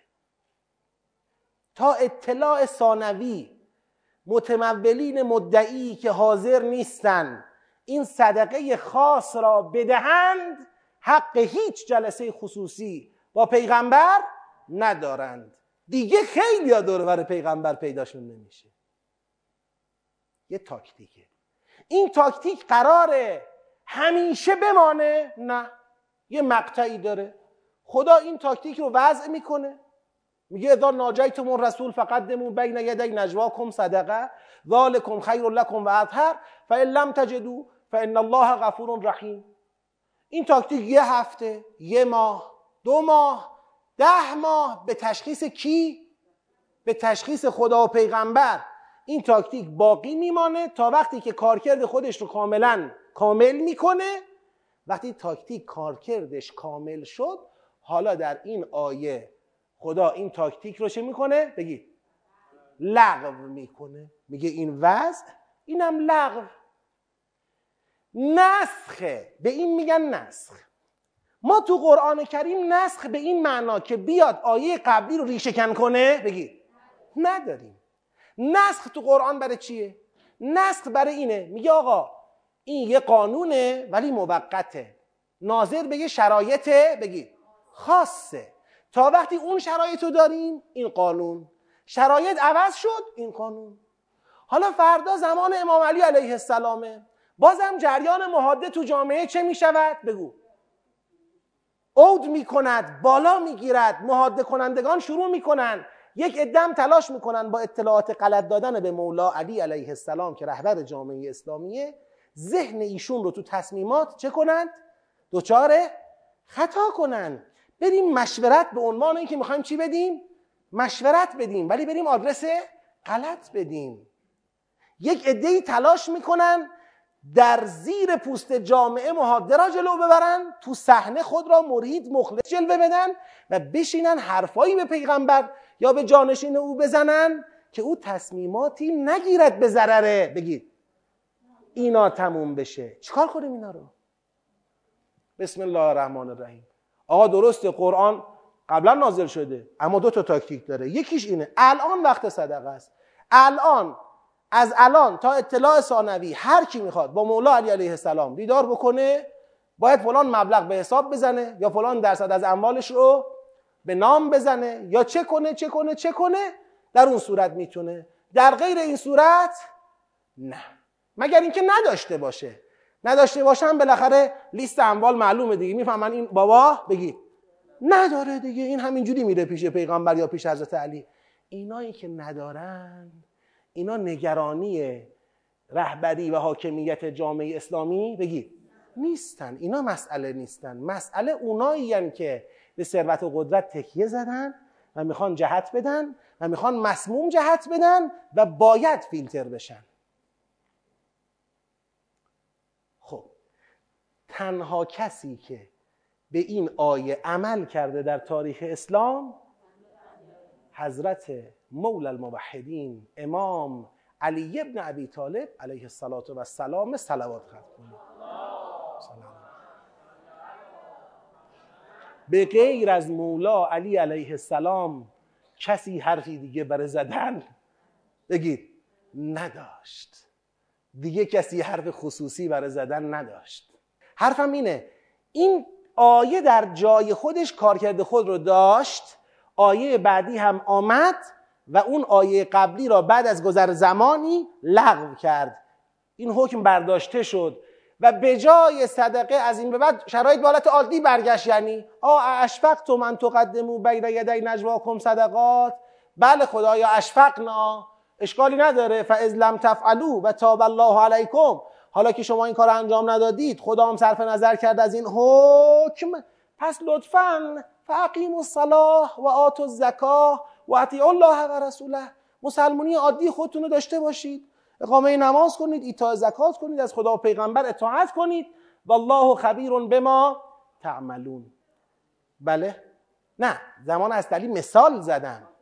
تا اطلاع ثانوی متمولین مدعی که حاضر نیستن این صدقه خاص را بدهند حق هیچ جلسه خصوصی با پیغمبر ندارند. دیگه خیلی ها دور بر پیغمبر پیداشون نمیشه. یه تاکتیکه. این تاکتیک قراره همیشه بمانه؟ نه، یه مقطعی داره. خدا این تاکتیک رو وضع میکنه، میگه اذا ناجیتم الرسول فقدموا بین یدی نجواکم صدقه ذلکم خیر لکم و اطهر فان لم تجدوا فان الله غفور رحیم. این تاکتیک یه هفته، یه ماه، دو ماه، ده ماه به تشخیص کی؟ به تشخیص خدا و پیغمبر. این تاکتیک باقی میمانه تا وقتی که کارکرد خودش رو کاملا کامل میکنه. وقتی تاکتیک کارکردش کامل شد، حالا در این آیه خدا این تاکتیک رو چه میکنه؟ بگید لغو میکنه. میگه این وضع، اینم لغو. نسخه، به این میگن نسخ. ما تو قرآن کریم نسخ به این معنا که بیاد آیه قبلی رو ریشه کن کنه بگید نداریم. نسخ تو قرآن برای چیه؟ نسخ برای اینه، میگه آقا این یه قانونه ولی موقته، ناظر به یه شرایط بگید خاصه. تا وقتی اون شرایط رو داریم این قانون، شرایط عوض شد این قانون. حالا فردا زمان امام علی علیه السلامه، بازم جریان محاده تو جامعه چه میشود؟ بگو عود میکند، بالا میگیرد، محاده کنندگان شروع میکنن یک عدم تلاش میکنن با اطلاعات غلط دادن به مولا علی علیه السلام که رهبر جامعه اسلامیه، ذهن ایشون رو تو تصمیمات چه کنند؟ دوچار خطا کنند. بریم مشورت به عنوان اینکه میخوایم چی بدیم؟ مشورت بدیم، ولی بریم آدرس غلط بدیم. یک عده‌ای تلاش میکنن در زیر پوست جامعه محاده را جلو ببرن، تو صحنه خود را مرید مخلص جلوه بدن و بشینن حرفایی به پیغمبر یا به جانشین او بزنن که او تصمیماتی نگیرد به ضرره بگید اینا تموم بشه. چیکار کنیم اینا رو؟ بسم الله الرحمن الرحیم. آقا درسته قرآن قبلا نازل شده اما دو تا تاکتیک داره. یکیش اینه الان وقت صدقه است، الان از الان تا اطلاع ثانوی هر کی میخواد با مولا علی علیه السلام دیدار بکنه باید فلان مبلغ به حساب بزنه یا فلان درصد از اموالش رو به نام بزنه یا چه کنه چه کنه چه کنه. در اون صورت میتونه، در غیر این صورت نه، مگر اینکه نداشته باشه. نداشته باشم بالاخره لیست اموال معلومه دیگه، میفهمن این بابا بگی نداره دیگه، این همینجوری میره پیش پیغمبر یا پیش حضرت علی. اینایی که ندارن اینا نگرانی رهبری و حاکمیت جامعه اسلامی بگی نیستن. اینا مسئله نیستن، مسئله اونایی هستن که به ثروت و قدرت تکیه زدن و میخوان جهت بدن و میخوان مسموم جهت بدن و باید فیلتر بشن. خب تنها کسی که به این آیه عمل کرده در تاریخ اسلام حضرت مولا الموحدین امام علی ابن ابی طالب علیه السلام. صلوات ختم کنید. به غیر از مولا علی علیه السلام کسی حرفی دیگه برای زدن بگید نداشت. دیگه کسی حرف خصوصی برای زدن نداشت. حرفم اینه این آیه در جای خودش کارکرد خود رو داشت، آیه بعدی هم آمد و اون آیه قبلی را بعد از گذر زمانی لغو کرد. این حکم برداشته شد و به جای صدقه از این به بعد شرایط به حالت عادی برگشت. یعنی آ اشفقتم ان تقدموا بین یدی نجواکم صدقات، بله خدایا اشفقنا، اشکالی نداره. فاذ لم تفعلوا و تاب الله علیکم، حالا که شما این کار انجام ندادید خدا هم صرف نظر کرد از این حکم، پس لطفاً فاقیموا الصلاة و آتوا الزکاة و اطیعوا الله و رسوله. مسلمانی عادی خودتون رو داشته باشید، اقامه نماز کنید، ایتاء زکات کنید، از خدا و پیغمبر اطاعت کنید. والله خبیر بما تعملون. بله؟ نه، زمان از علی مثال زدم.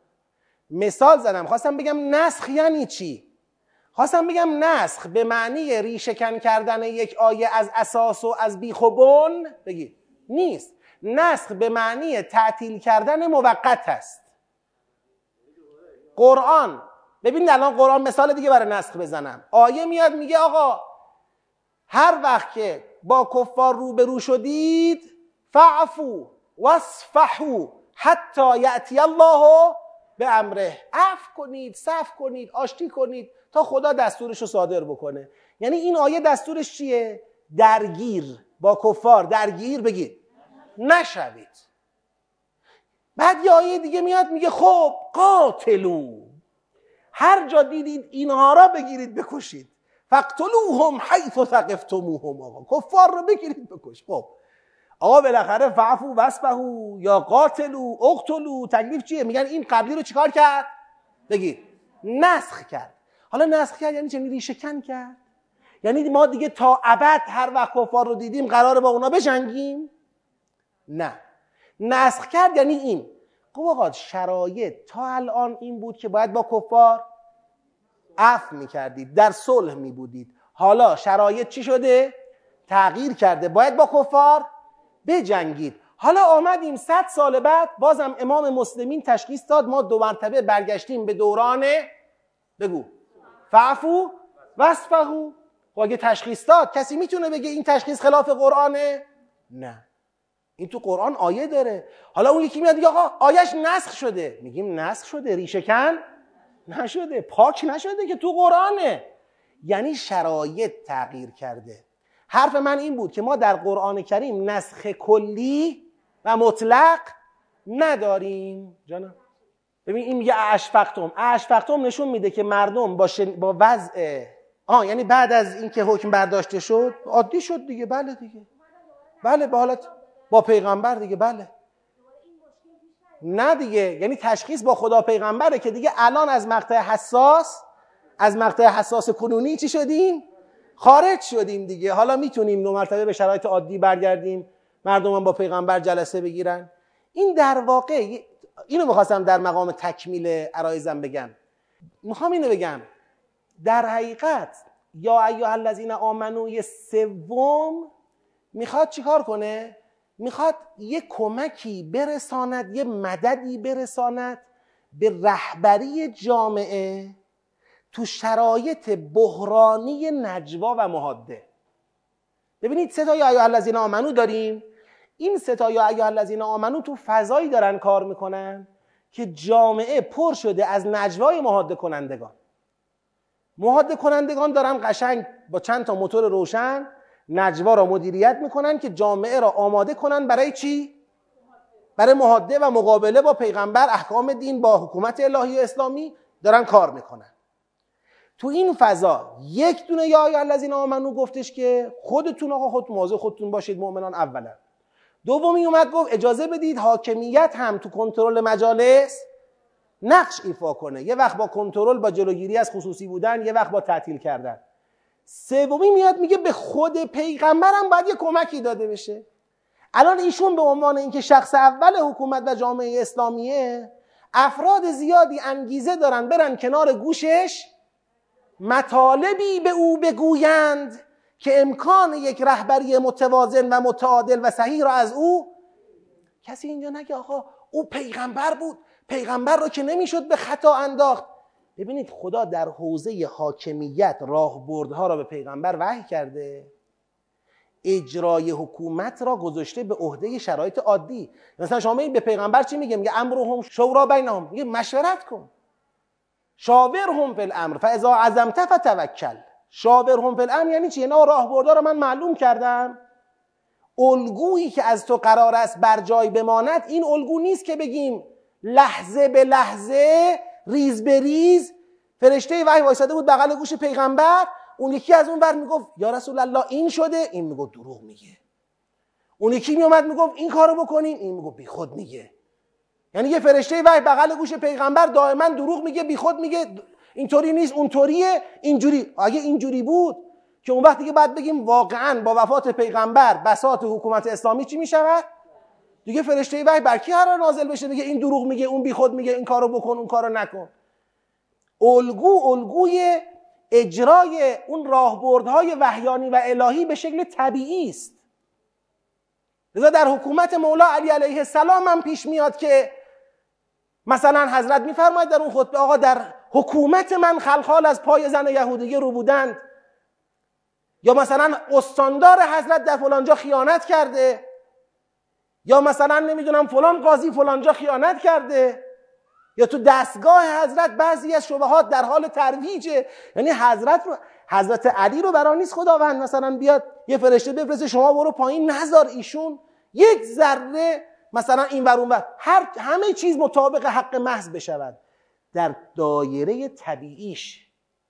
مثال زدم، خواستم بگم نسخ یعنی چی؟ خواستم بگم نسخ به معنی ریشه‌کن کردن یک آیه از اساس و از بیخ و بن بگید نیست. نسخ به معنی تعطیل کردن موقت است. قرآن، ببینید الان قرآن مثال دیگه برای نسخ بزنم. آیه میاد میگه آقا هر وقت که با کفار روبرو شدید فعفو واصفحوا حتی یأتی الله به امره، عفو کنید، صفح کنید، آشتی کنید تا خدا دستورش رو صادر بکنه. یعنی این آیه دستورش چیه؟ درگیر با کفار درگیر بگید نشوید. بعد یه آیه دیگه میاد میگه خب قاتلو، هر جا دیدید اینها را بگیرید بکشید. فاقتلوهم حیث ثقفتموهم، آقا کفار رو بگیرید بکش. خب آقا بالاخره فعفو واصفحوا یا قاتلو اقتلو تکلیف چیه؟ میگن این قبلی رو چیکار کرد؟ بگید نسخ کرد. حالا نسخ کرد یعنی چه؟ ریشه کن کرد. یعنی ما دیگه تا ابد هر وقت کفار رو دیدیم قراره با اونا بجنگیم؟ نه. نسخ کرد یعنی این. خب آقا شرایط تا الان این بود که باید با کفار عفو میکردید، در صلح میبودید. حالا شرایط چی شده؟ تغییر کرده، باید با کفار بجنگید. حالا آمدیم صد سال بعد بازم امام مسلمین تشخیص داد، ما دو مرتبه برگشتیم به دوران بگو فعفو واصفحوا. خب اگه تشخیص داد کسی میتونه بگه این تشخیص خلاف قرآنه؟ نه، این تو قرآن آیه داره. حالا اون یکی میاد میگه آقا آیهش نسخ شده. میگیم نسخ شده، ریشه کن نشده، پاک نشده که تو قرآنه. یعنی شرایط تغییر کرده. حرف من این بود که ما در قرآن کریم نسخ کلی و مطلق نداریم. جانم ببین این میگه اشفقتم. اشفقتم نشون میده که مردم با, شن... با وضع آه یعنی بعد از اینکه حکم برداشته شد عادی شد دیگه. بله دیگه، بله به حالت با پیغمبر دیگه. بله نه دیگه، یعنی تشخیص با خدا پیغمبره که دیگه الان از مقطع حساس از مقطع حساس کنونی چی شدیم؟ خارج شدیم دیگه. حالا میتونیم دو مرتبه به شرایط عادی برگردیم، مردم هم با پیغمبر جلسه بگیرن. این در واقع اینو میخواستم در مقام تکمیل عرایزم بگم. میخوام اینو بگم در حقیقت یا ایها الذین آمنو سوم میخواد چیکار کنه؟ میخواد یه کمکی برساند، یه مددی برساند به رهبری جامعه تو شرایط بحرانی نجوا و محاده. ببینید سه تا یا ایها الذین آمنو داریم. این سه تا یا ایها الذین آمنو تو فضایی دارن کار میکنن که جامعه پر شده از نجوای محاده کنندگان. محاده کنندگان دارن قشنگ با چند تا موتور روشن نجوا را مدیریت میکنن که جامعه را آماده کنن برای چی؟ برای محاده و مقابله با پیغمبر، احکام دین، با حکومت الهی و اسلامی دارن کار میکنن. تو این فضا یک دونه یا ایها الذین آمنو گفتش که خودتون آقا خودتون مواظب خودتون باشید مؤمنان اولا. دومی اومد گفت اجازه بدید حاکمیت هم تو کنترل مجالس نقش ایفا کنه، یه وقت با کنترل، با جلوگیری از خصوصی بودن، یه وقت با تعطیل کردن. سومی میاد میگه به خود پیغمبرم باید یه کمکی داده بشه. الان ایشون به عنوان اینکه شخص اول حکومت و جامعه اسلامیه، افراد زیادی انگیزه دارن برن کنار گوشش مطالبی به او بگویند که امکان یک رهبری متوازن و متعادل و صحیح را از او. کسی اینجا نگه آقا او پیغمبر بود، پیغمبر رو که نمیشد به خطا انداخت. ببینید خدا در حوزه حاکمیت راهبردها را به پیغمبر وحی کرده، اجرای حکومت را گذاشته به عهده شرایط عادی. مثلا شما به پیغمبر چی میگه؟ میگه امرهم شورا بینهم، میگه مشورت کن. شاورهم فی الامر فاذا عزمت فتوکل. شاورهم فی الامر یعنی چی؟ اینا راهبردها را من معلوم کردم، الگویی که از تو قرار است بر جای بماند این الگو نیست که بگیم لحظه به لحظه ریز به ریز. فرشته وحی وایساده بود بغل گوش پیغمبر، اون یکی از اون ور میگفت یا رسول الله این شده، این میگفت دروغ میگه. اون یکی میومد میگفت این کارو بکنین، این میگفت بی خود میگه. یعنی یه فرشته وحی بغل گوش پیغمبر دائما دروغ میگه، بی خود میگه، اینطوری نیست، اونطوریه، اینجوری. اگه اینجوری بود که اون وقت دیگه بعد بگیم واقعا با وفات پیغمبر بساط حکومت اسلامی چی میشود؟ دیگه فرشته وحی بر کی قرار نازل بشه بگه این دروغ میگه، اون بیخود میگه، این کارو بکن، اون کارو نکن؟ الگو الگوی اجرای اون راهبردهای وحیانی و الهی به شکل طبیعی است. لذا در حکومت مولا علی علیه السلام هم پیش میاد که مثلا حضرت میفرماید در اون خطبه آقا در حکومت من خلخال از پای زن یهودیه رو بودند، یا مثلا استاندار حضرت در فلانجا خیانت کرده، یا مثلا نمیدونم فلان قاضی فلانجا خیانت کرده، یا تو دستگاه حضرت بعضی از شبهات در حال ترویجه. یعنی حضرت رو حضرت علی رو برای نیست خداوند مثلا بیاد یه فرشته بفرسته شما برو پایین نذار ایشون یک ذره مثلا این ور اون ور، هر همه چیز مطابق حق محض بشود. در دایره طبیعیش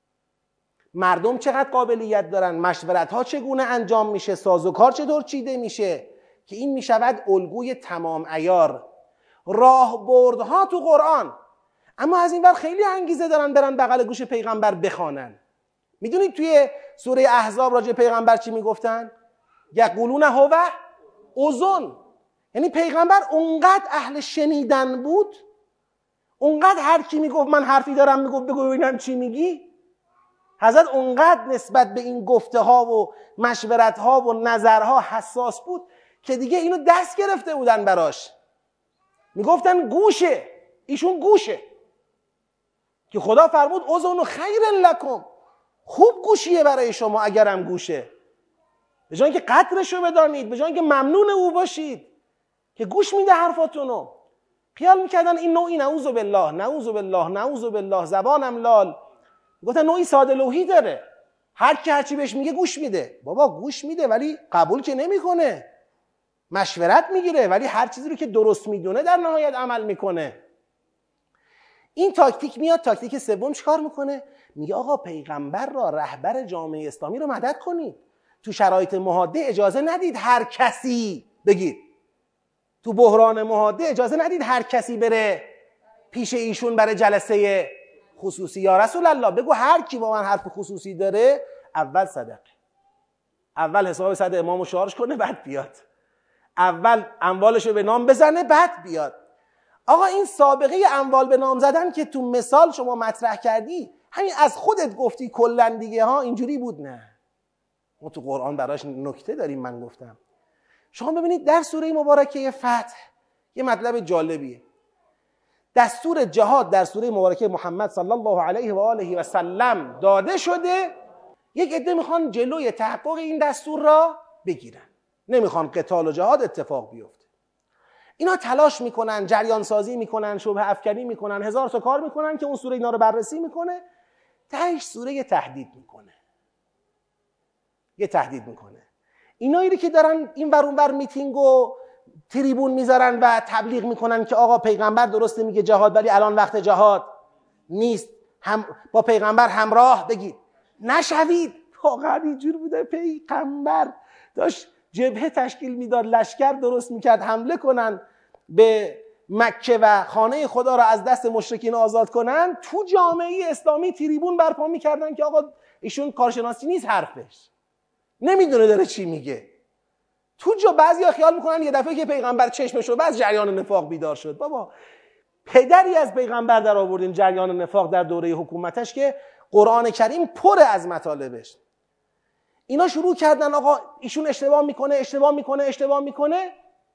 مردم چقدر قابلیت دارن، مشورت ها چگونه انجام میشه، سازوکار چطور چیده میشه که این میشود الگوی تمام عیار. راهبردها تو قرآن، اما از این ور خیلی انگیزه دارن برن بغل گوش پیغمبر بخوانن. میدونید توی سوره احزاب راجع پیغمبر چی میگفتن؟ یقولون هو اذن. یعنی پیغمبر اونقدر اهل شنیدن بود، اونقدر هر کی میگفت من حرفی دارم میگفت بگو ببینم چی میگی. حضرت اونقدر نسبت به این گفته ها و مشورت ها و نظرها حساس بود که دیگه اینو دست گرفته بودن براش، میگفتن گوشه، ایشون گوشه که خدا فرمود اذن خیر لکم، خوب گوشیه برای شما اگرم گوشه. به جای اینکه قدرشو بدانید، به جای اینکه ممنون او باشید که گوش میده حرفاتونو، خیال میکردن این نوعی نعوذ بالله نعوذ بالله نعوذ بالله زبانم لال، گفتن نوعی ساده لوحی داره، هر کی هر چی بهش میگه گوش میده. بابا گوش میده ولی قبول که نمیکنه، مشورت میگیره ولی هر چیزی رو که درست میدونه در نهایت عمل میکنه. این تاکتیک میاد. تاکتیک سوم چیکار میکنه؟ میگه آقا پیغمبر را، رهبر جامعه اسلامی رو مدد کنید، تو شرایط محاده اجازه ندید هر کسی بگید، تو بحران محاده اجازه ندید هر کسی بره پیش ایشون برای جلسه خصوصی. یا رسول الله بگو هر کی با من حرف خصوصی داره اول صدقه، اول حساب صد امامو شارژ کنه بعد بیاد، اول اموالشو به نام بزنه بعد بیاد. آقا این سابقه اموال به نام زدن که تو مثال شما مطرح کردی همین از خودت گفتی کلا دیگه ها اینجوری بود؟ نه، ما تو قرآن براش نکته داریم. من گفتم شما ببینید در سوره مبارکه فتح یه مطلب جالبیه. دستور جهاد در سوره مبارکه محمد صلی الله علیه و آله و سلم داده شده. یک عده میخوان جلوی تحقق این دستور را بگیرن، نمیخوان قتال و جهاد اتفاق بیفته. اینا تلاش میکنن، جریان سازی میکنن، شبهه افکنی میکنن، هزار تا کار میکنن که اون سوره اینا رو بررسی میکنه. تهش سوره یه تهدید میکنه، یه تهدید میکنه. اینایی که دارن این ور اون ور میتینگ و تریبون میذارن و تبلیغ میکنن که آقا پیغمبر درسته میگه جهاد ولی الان وقت جهاد نیست، هم با پیغمبر همراه بگید نشوید. واقعا اینجور بوده، پیغمبر داشت جبهه تشکیل میداد، لشکر درست میکرد حمله کنن به مکه و خانه خدا را از دست مشرکین آزاد کنن، تو جامعه اسلامی تریبون برپا میکردن که آقا ایشون کارشناسی نیست، حرفش نمیدونه داره چی میگه. تو جا بعضیا خیال میکنن یه دفعه که پیغمبر چشمش رو بس جریان نفاق بیدار شد. بابا پدری از پیغمبر در آوردین جریان نفاق در دوره حکومتش که قرآن کریم پر از مطالبش. اینا شروع کردن آقا ایشون اشتباه میکنه اشتباه میکنه اشتباه میکنه.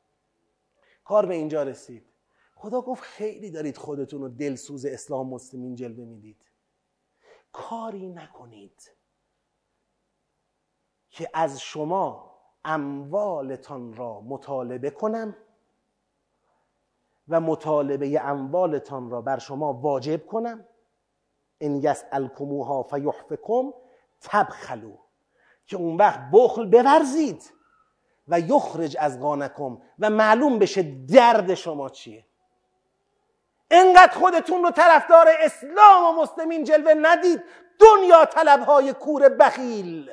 کار به اینجا رسید. خدا گفت خیلی دارید خودتون رو دلسوز اسلام مسلمین جلوه میدید، کاری نکنید که از شما اموالتان را مطالبه کنم و مطالبه اموالتان را بر شما واجب کنم. ان یسألکموها فیحفکم تبخلوا، که اون وقت بخل بورزید و یخرج اضغانکم، و معلوم بشه درد شما چیه. انقدر خودتون رو طرفدار اسلام و مسلمین جلوه ندید، دنیا طلبهای کور بخیل.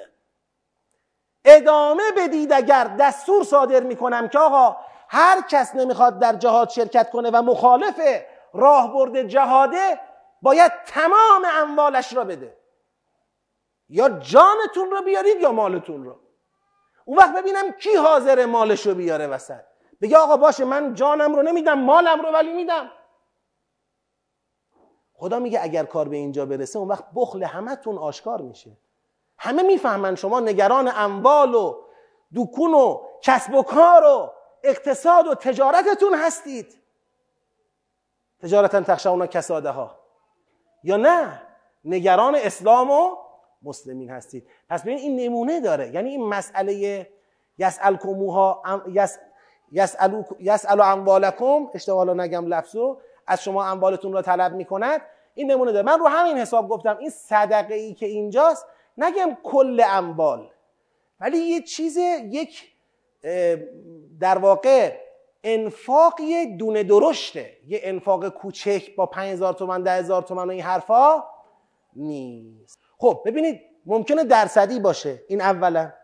ادامه بدید. اگر دستور صادر میکنم که آقا هر کس نمیخواد در جهاد شرکت کنه و مخالف راهبرد جهاده باید تمام اموالش را بده، یا جانتون رو بیارید یا مالتون رو. اون وقت ببینم کی حاضر مالش رو بیاره وسط. بگه آقا باشه من جانم رو نمیدم مالم رو ولی میدم. خدا میگه اگر کار به اینجا برسه اون وقت بخل همتون آشکار میشه. همه میفهمن شما نگران اموال و دکون و کسب و کار و اقتصاد و تجارتتون هستید. تجارتا تخشون کسادها، یا نه نگران اسلام و مسلمین هستید. پس ببین این نمونه داره. یعنی این مسئله یسألکموها یسألو یسأل اموالکم، اشتغال نگم لفظو، از شما اموالتون را طلب میکند، این نمونه داره. من رو همین حساب گفتم این صدقه ای که اینجاست نگم کل اموال، ولی یه چیز، یک در واقع انفاق یه دونه درشته، یه انفاق کوچک با پنج هزار تومن ده هزار تومن و این حرفا نیست. خب ببینید ممکنه درصدی باشه این اولا،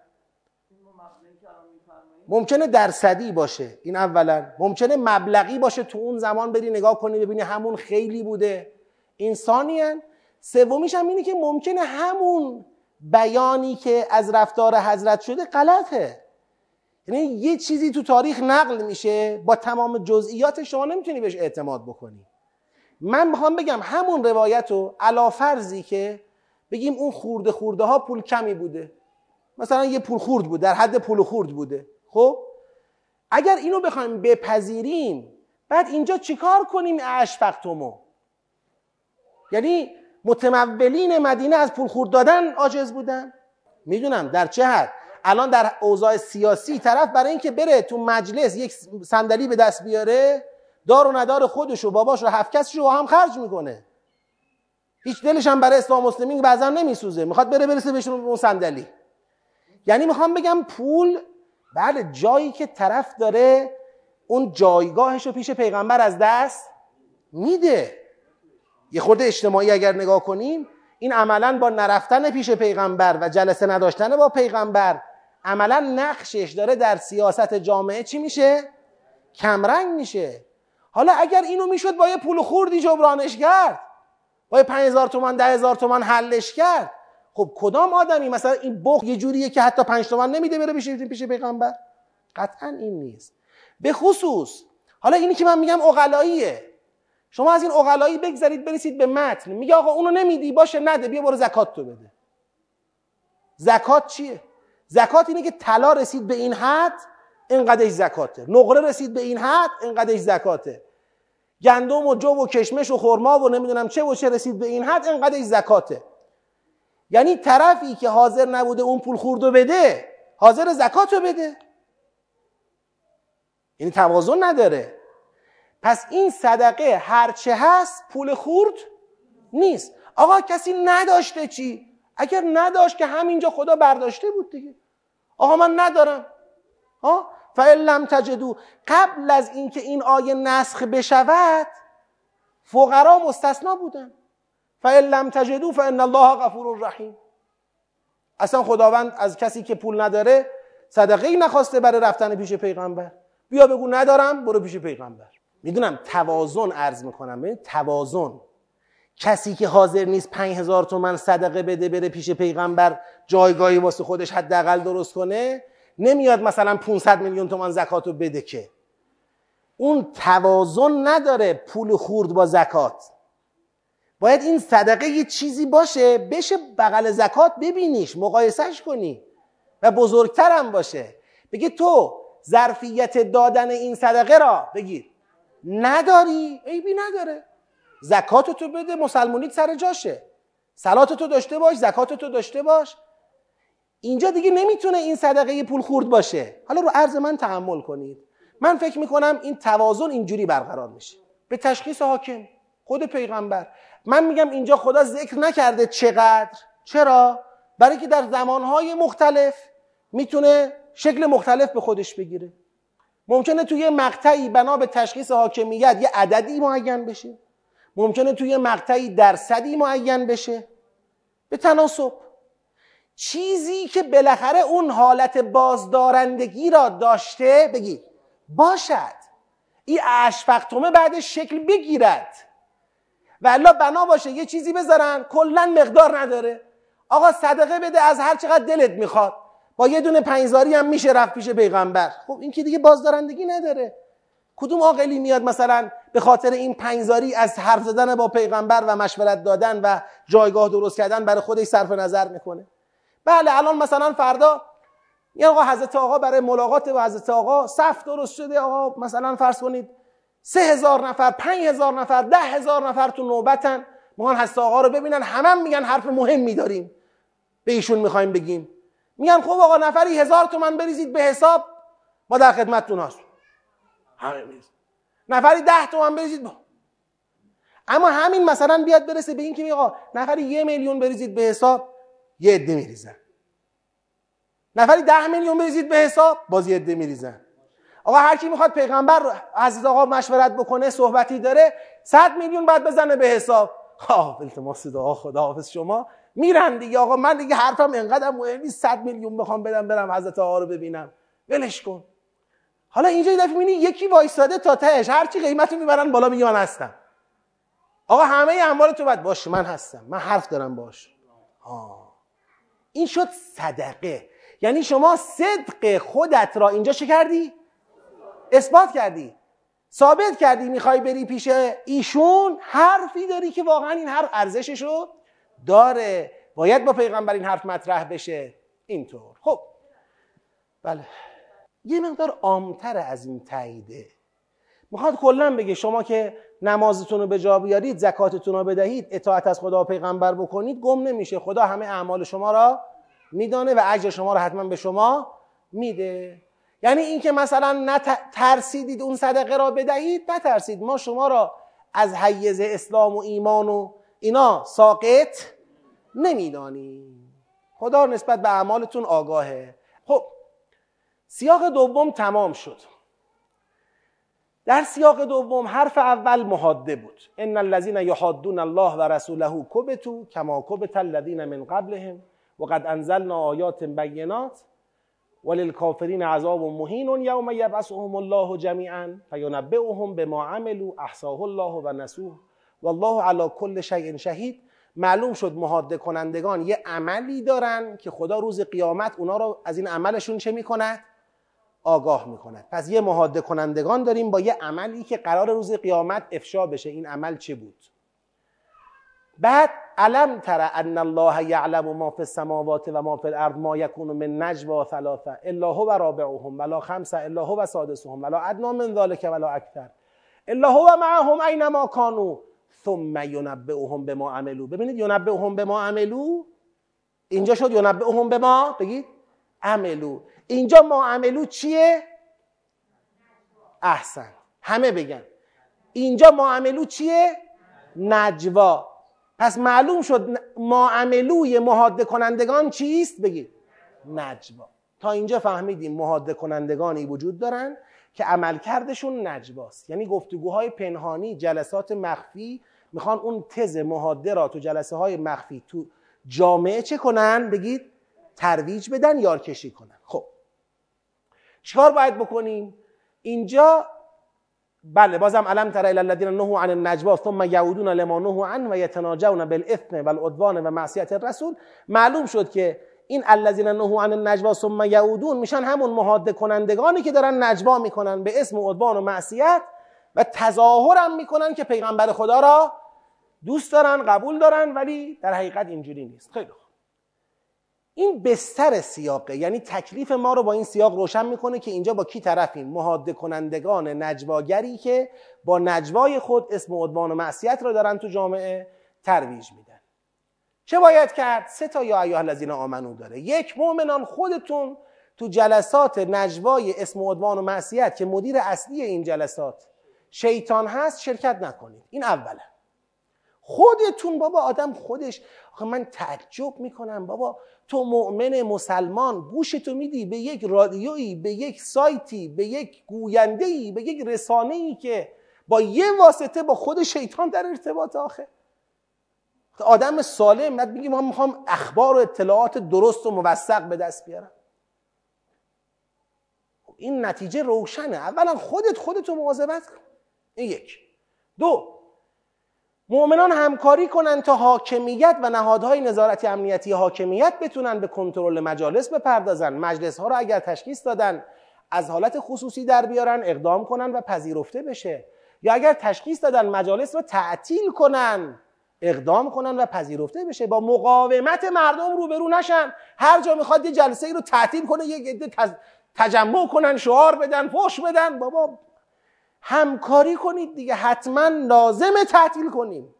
ممکنه درصدی باشه این اولا، ممکنه مبلغی باشه، تو اون زمان بری نگاه کنی ببینی همون خیلی بوده، این ثانیاً. سومیش هم اینه که ممکنه همون بیانی که از رفتار حضرت شده غلطه، یعنی یه چیزی تو تاریخ نقل میشه با تمام جزئیات شما نمیتونی بهش اعتماد بکنی. من میخوام بگم همون روایت رو علی فرضی که بگیم اون خورده خورده ها پول کمی بوده، مثلا یه پول خورد بود، در حد پول خورد بوده، خب اگر اینو بخوایم بپذیریم بعد اینجا چیکار کنیم؟ اشفقتمو، یعنی متمولین مدینه از پول خورد دادن عاجز بودن. میدونم در چه حد الان در اوضاع سیاسی طرف برای اینکه بره تو مجلس یک صندلی به دست بیاره، دار و ندار خودش و باباش و هفت کسش رو هم خرج میکنه، هیچ دلش هم برای اسلام مسلمین بعضا نمیسوزه، میخواد بره برسه بهشون اون صندلی. یعنی میخوام بگم پول، بله جایی که طرف داره اون جایگاهش رو پیش پیغمبر از دست میده. یه خورده اجتماعی اگر نگاه کنیم، این عملا با نرفتن پیش پیغمبر و جلسه نداشتن با پیغمبر عملا نقشش داره در سیاست جامعه چی میشه؟ کمرنگ میشه. حالا اگر اینو میشد با یه پول خوردی جبرانش کرد، با یه پنج هزار تومن ده هزار تومن حلش کرد، خب کدام آدمی مثلا این بخ یه جوریه که حتی پنج تومن نمیده بره پیش پیش پیغمبر؟ قطعا این نیست. به خصوص حالا اینی که من میگم عقلاییه، شما از این عقلایی بگذارید برسید به متن، میگه آقا اونو نمیدی باشه نده، بیا برو زکات تو بده. زکات چیه؟ زکات اینه که طلا رسید به این حد اینقدرش زکاته، نقره رسید به این حد اینقدرش زکاته، گندم و جو و کشمش و خرما و نمیدونم چه و چه رسید به این حد اینقدرش زکاته. یعنی طرفی که حاضر نبوده اون پول خوردو بده حاضر زکاتو بده، یعنی توازن نداره. پس این صدقه هرچه هست پول خورد نیست. آقا کسی نداشته چی؟ اگر نداشت که همینجا خدا برداشته بود دیگه. آقا من ندارم، ها فإن لم تجدوا، قبل از اینکه این آیه نسخ بشود فقرا مستثنا بودن. فإن لم تجدوا فإن الله غفور رحیم. اصلا خداوند از کسی که پول نداره صدقه ای نخواسته برای رفتن پیش پیغمبر. بیا بگو ندارم برو پیش پیغمبر. میدونم توازن عرض میکنم، ببین توازن. کسی که حاضر نیست پنج هزار تومن صدقه بده بره پیش پیغمبر جایگاهی واسه خودش حداقل درست کنه، نمیاد مثلا پانصد میلیون تومان زکاتو بده، که اون توازن نداره پول خورد با زکات. باید این صدقه یه چیزی باشه بشه بغل زکات ببینیش، مقایسهش کنی و بزرگترم باشه. بگی تو ظرفیت دادن این صدقه را بگیر، نداری عیبی نداره، زکاتتو بده، مسلمونیت سر جاشه، صلاتتو داشته باش، زکاتتو داشته باش. اینجا دیگه نمیتونه این صدقه پول خورد باشه. حالا رو عرض من تحمل کنید. من فکر میکنم این توازن اینجوری برقرار میشه به تشخیص حاکم خود پیغمبر. من میگم اینجا خدا ذکر نکرده چقدر. چرا؟ برای که در زمانهای مختلف میتونه شکل مختلف به خودش بگیره. ممکنه توی مقطعی بنا به تشخیص حاکمیت یه عددی معین بشه، ممکنه توی مقطعی درصدی معین بشه، به تناسب. چیزی که بالاخره اون حالت بازدارندگی را داشته بگی باشد، این اشفقتمه بعدش شکل بگیرد، و الا بنا باشه یه چیزی بذارن کلا مقدار نداره، آقا صدقه بده از هر چقدر دلت میخواد، با یه دونه پنجزاری هم میشه رفت پیش پیغمبر. خب این که دیگه بازدارندگی نداره. کدوم عاقلی میاد مثلا به خاطر این پنجزاری از حرف زدن با پیغمبر و مشورت دادن و جایگاه درست کردن برای خودش صرف نظر میکنه؟ بله الان مثلا فردا یه آقا حضرت آقا برای ملاقات با حضرت آقا صف درست شده، آقا مثلا فرض کنید سه هزار نفر، پنج هزار نفر، ده هزار نفر تو نوبتن، میخوان حضرت آقا رو ببینن، همه هم میگن حرف مهمی داریم به ایشون میخوایم بگیم. میگن خب آقا نفری هزار تومن بریزید به حساب، ما در خدمتتون هستیم. همه میریزید. نفری ده تومن بریزید با. اما همین مثلا بیاد برسه به این که آقا نفری یه میلیون بریزید به حساب، یه عده میریزن. نفری ده میلیون بریزید به حساب، باز یه عده میریزن. آقا هر کی میخواد پیغمبر حضرت آقا مشورت بکنه، صحبتی داره، صد میلیون بعد بزنه به حساب. ها التماس دعا خداحافظ شما، میرن دیگه. آقا من دیگه حرفم اینقدر مهم نیست صد میلیون بخوام بدم برم حضرت آقا رو ببینم، ولش کن. حالا اینجا یه دفعه میبینی یکی وایساده تا تهش، هر چی قیمتو میبرن بالا، میگن هستم. آقا همه اموال تو بعد باشه، من هستم، من حرف دارم باش. ها این شد صدقه. یعنی شما صدق خودت را اینجا چه کردی؟ اثبات کردی، ثابت کردی. میخوای بری پیش ایشون، حرفی داری که واقعا این حرف ارزششو داره، باید با پیغمبر این حرف مطرح بشه. اینطور. خب بله یه مقدار عام‌تر از این تاییده. میخواد کلا بگه شما که نمازتون رو به جا بیارید، زکاتتون رو بدهید، اطاعت از خدا و پیغمبر بکنید، گم نمیشه. خدا همه اعمال شما را میدانه و اجر شما را حتما به شما میده. یعنی این که مثلا نترسیدید اون صدقه را بدهید، نترسید، ما شما را از حیز اسلام و ایمان و اینا ساقط نمیدانیم. خدا نسبت به اعمالتون آگاهه. خب سیاق دوم تمام شد. در سیاق دوم حرف اول محاده بود. ان الذين يحادون الله و رسوله كبتوا كما كبت الذين من قبلهم وقد انزلنا آیات بینات وللکافرین عذاب مهین یوم یبعثهم الله جمیعا فینبئهم بما عملوا احصاه الله و نسوه والله علی کل شیء شهید. معلوم شد مهاده کنندگان یه عملی دارن که خدا روز قیامت اونا رو از این عملشون چه میکند؟ آگاه میکند. پس یه مهاده کنندگان داریم با یه عملی که قرار روز قیامت افشا بشه. این عمل چه بود؟ بعد الم تر ان الله یعلم ما فی السماوات و ما فی الارض ما یکون من نجوا ثلاثه الا هو رابعهم ولا خمسه الا هو سادسهم ولا ادنی من ذلك ولا اکثر الا هو معهم اینما كانوا ثم ینبئهم بما عملوا. ببینید ینبئهم بما عملوا اینجا شد ینبئهم بما، بگید عملوا. اینجا ما عملو چیه؟ احسن، همه بگن. اینجا ما عملو چیه؟ نجوا. پس معلوم شد ما عملوی مهاده کنندگان چیست؟ بگید نجوا. تا اینجا فهمیدیم مهاده کنندگانی وجود دارن که عملکردشون نجواست، یعنی گفتگوهای پنهانی، جلسات مخفی، میخوان اون تز مهاده را تو جلسه های مخفی تو جامعه چه کنن؟ بگید ترویج بدن، یارکشی کنن. خب چیکار باید بکنیم؟ اینجا بله بازم الم تر الی الذین نهوا عن النجوا ثم یعودون لما نهوا عنه و یتناجون بالاثم والعدوان و معصیت الرسول. معلوم شد که این الذین نهوا عن النجوا ثم یعودون میشن همون مهاده کنندگانی که دارن نجوا میکنن به اسم و عدوان و معصیت و تظاهرم میکنن که پیغمبر خدا را دوست دارن، قبول دارن، ولی در حقیقت اینجوری نیست. خیلی خوب. این بستر سیاقه، یعنی تکلیف ما رو با این سیاق روشن میکنه که اینجا با کی طرفیم؟ مهاده کنندگان نجواگری که با نجوای خود اسم و عدوان و معصیت رو دارن تو جامعه ترویج میدن. چه باید کرد؟ سه تا یا ایها الذین آمنو داره. یک، مؤمنان خودتون تو جلسات نجوای اسم و عدوان و معصیت که مدیر اصلی این جلسات شیطان هست شرکت نکنید. این اوله. خودتون بابا، آدم خودش، آخه من تعجب میکنم بابا، تو مؤمن مسلمان گوشتو میدی به یک رادیویی، به یک سایتی، به یک گوینده‌ای، به یک رسانه‌ای که با یه واسطه با خود شیطان در ارتباط. آخه آدم سالم بعد میگه من میخوام اخبار و اطلاعات درست و موثق به دست بیارم. این نتیجه روشنه. اولا خودت خودتو مواظبت کن. این یک. دو، مؤمنان همکاری کنن تا حاکمیت و نهادهای نظارتی امنیتی حاکمیت بتونن به کنترل مجالس بپردازن. مجلس ها رو اگر تشخیص دادن از حالت خصوصی در بیارن، اقدام کنن و پذیرفته بشه، یا اگر تشخیص دادن مجالس رو تعطیل کنن، اقدام کنن و پذیرفته بشه. با مقاومت مردم روبرو نشن. هر جا میخواد یه جلسه ای رو تعطیل کنه، یه عده تجمع کنن، شعار بدن، فحش بدن. بابا همکاری کنید دیگه، حتما لازمه تعطیل کنیم.